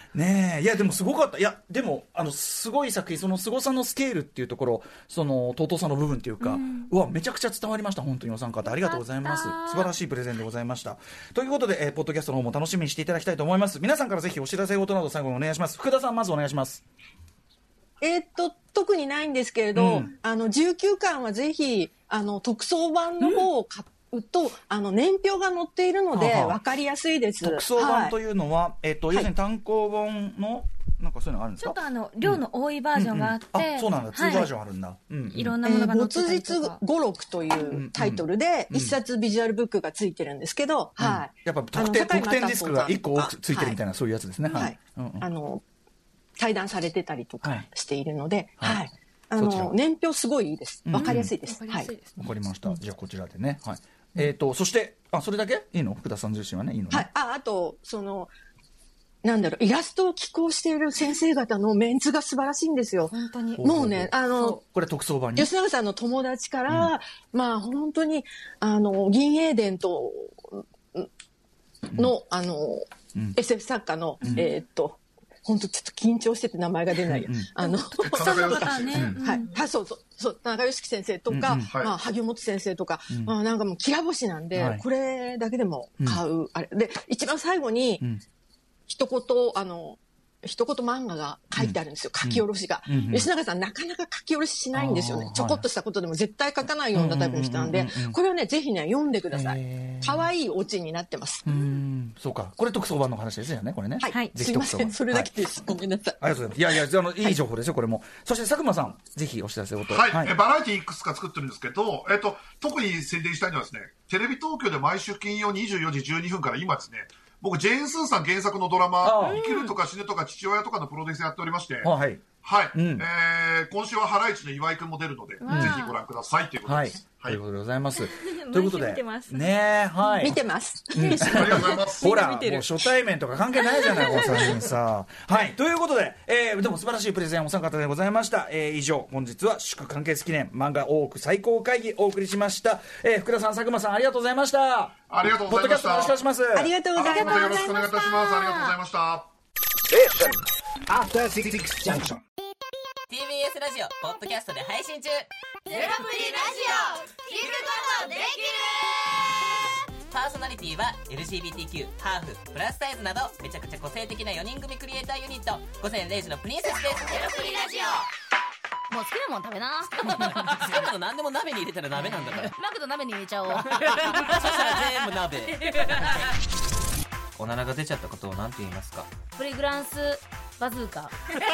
ねえ、いやでもすごかった。いやでもあのすごい作品、その凄さのスケールっていうところ、その尊さの部分っていうか、うん、うわめちゃくちゃ伝わりました。本当にお三方ありがとうございます。素晴らしいプレゼンでございました。ということで、えー、ポッドキャストの方も楽しみにしていただきたいと思います。皆さんからぜひお知らせ事など最後にお願いします。福田さんまずお願いします。 えー、っと特にないんですけれど、うん、あのじゅうきゅうかんはぜひあの特装版の方を買って、うんとあの年表が載っているので分かりやすいです。 特装版というのは、はい、えっと、要するに単行本のなんかそういうのがあるんですか。 ちょっとあの量の多いバージョンがあって、うんうんうん、 あそうなんだ、ツーバージョンあるんだ、はいうんうん、 いろんなものが載ってたりとか、 えー、没日語録というタイトルで一冊ビジュアルブックがついてるんですけど、うん、はい、 やっぱ特典特典ディスクがいっこ多くついてるみたいな、はい、そういうやつですね。はい、 はいうんうん、あの対談されてたりとかしているので、 はい、 はい、あの年表すごいいいです。分かりやすいです。 わ、うん、はい、分かりました。じゃあこちらでね、はい、えーとそしてあそれだけいいの、福田さん自身はねいいのね、 はい、ああとそのなんだろう、イラストを寄稿している先生方のメンツが素晴らしいんですよ。 本当にもうね、あのこれ特装版に吉永さんの友達から、うん、まあ本当にあの銀英伝との、うん、あの、うん、エスエフ 作家の、うん、えー、っと本当ちょっと緊張してて名前が出ないよ、うん、あの草の方ね、 うん、はい、はい、そうそうそう田中良樹先生とか、うんうんまあ、萩本先生とか、うんまあ、なんかもうきら星なんで、はい、これだけでも買う、うん、あれで一番最後に、うん一言あの一言漫画が書いてあるんですよ、うん、書き下ろしが、うんうん、吉永さんなかなか書き下ろししないんですよね。ちょこっとしたことでも絶対書かないようなタイプの人なんで、これをねぜひね読んでください。可愛いオチになってます。 うーんそうか、これ特装版の話ですよねこれね。 はい、すいませんそれだけです、はい、ごめんなさい。 ありがとうございます。いやいやあのいい情報ですよこれも。そして佐久間さんぜひお知らせをと。 はい、はい、えバラエティいくつか作ってるんですけど、えっと特に宣伝したいのはですね、テレビ東京で毎週金曜にじゅうよじじゅうにふんから今ですね、僕ジェーン・スーさん原作のドラマ生きるとか死ぬとか父親とかのプロデュースやっておりまして、 はいはい、うん、えー、今週はハライチの岩井くんも出るので、ぜひご覧くださいということです。 はい、ということでございます。ということでねはい見てます。 うん、ありがとうございます。 ほらもう初対面とか関係ないじゃないこのさんにんさ。はいということで、えー、でも素晴らしいプレゼンお三方でございました。えー、以上本日は祝完結記念漫画大奥最高会議お送りしました。えー、福田さん佐久間さんありがとうございました。 ありがとうございました。 ポッドキャストよろしくお願いします。 ありがとうございます。 よろしくお願いいたします。ありがとうございました。 アフターシックスジャンクションティービーエス ラジオポッドキャストで配信中。ゼロプリラジオ聞くことできる。パーソナリティは エルジービーティーキュー、ハーフ、プラスサイズなどめちゃくちゃ個性的なよにん組クリエイターユニット午前れいじのプリンセスです。ゼロプリラジオもう好きなもん食べな。好きなの何でも鍋に入れたら鍋なんだから。マクド鍋に入れちゃおう。そしたら全部鍋。おならが出ちゃったことを何て言いますか。 プリグランスバズーカ。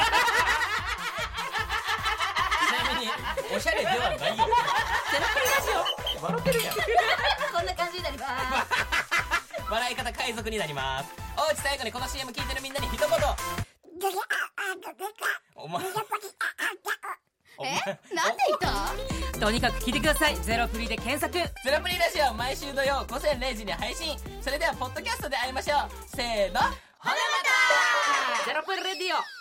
おしゃれではないよ。ゼロプリラジオ笑ってるやん。 こんな感じになります。 笑い方海賊になります。おうち最後にこの シーエム 聞いてるみんなに一言。お前えなんで言った。とにかく聞いてください。ゼロプリで検索。 ゼロプリラジオ毎週土曜午前れいじに配信。それではポッドキャストで会いましょう。せーのほなまた。 ゼロプリレディオ。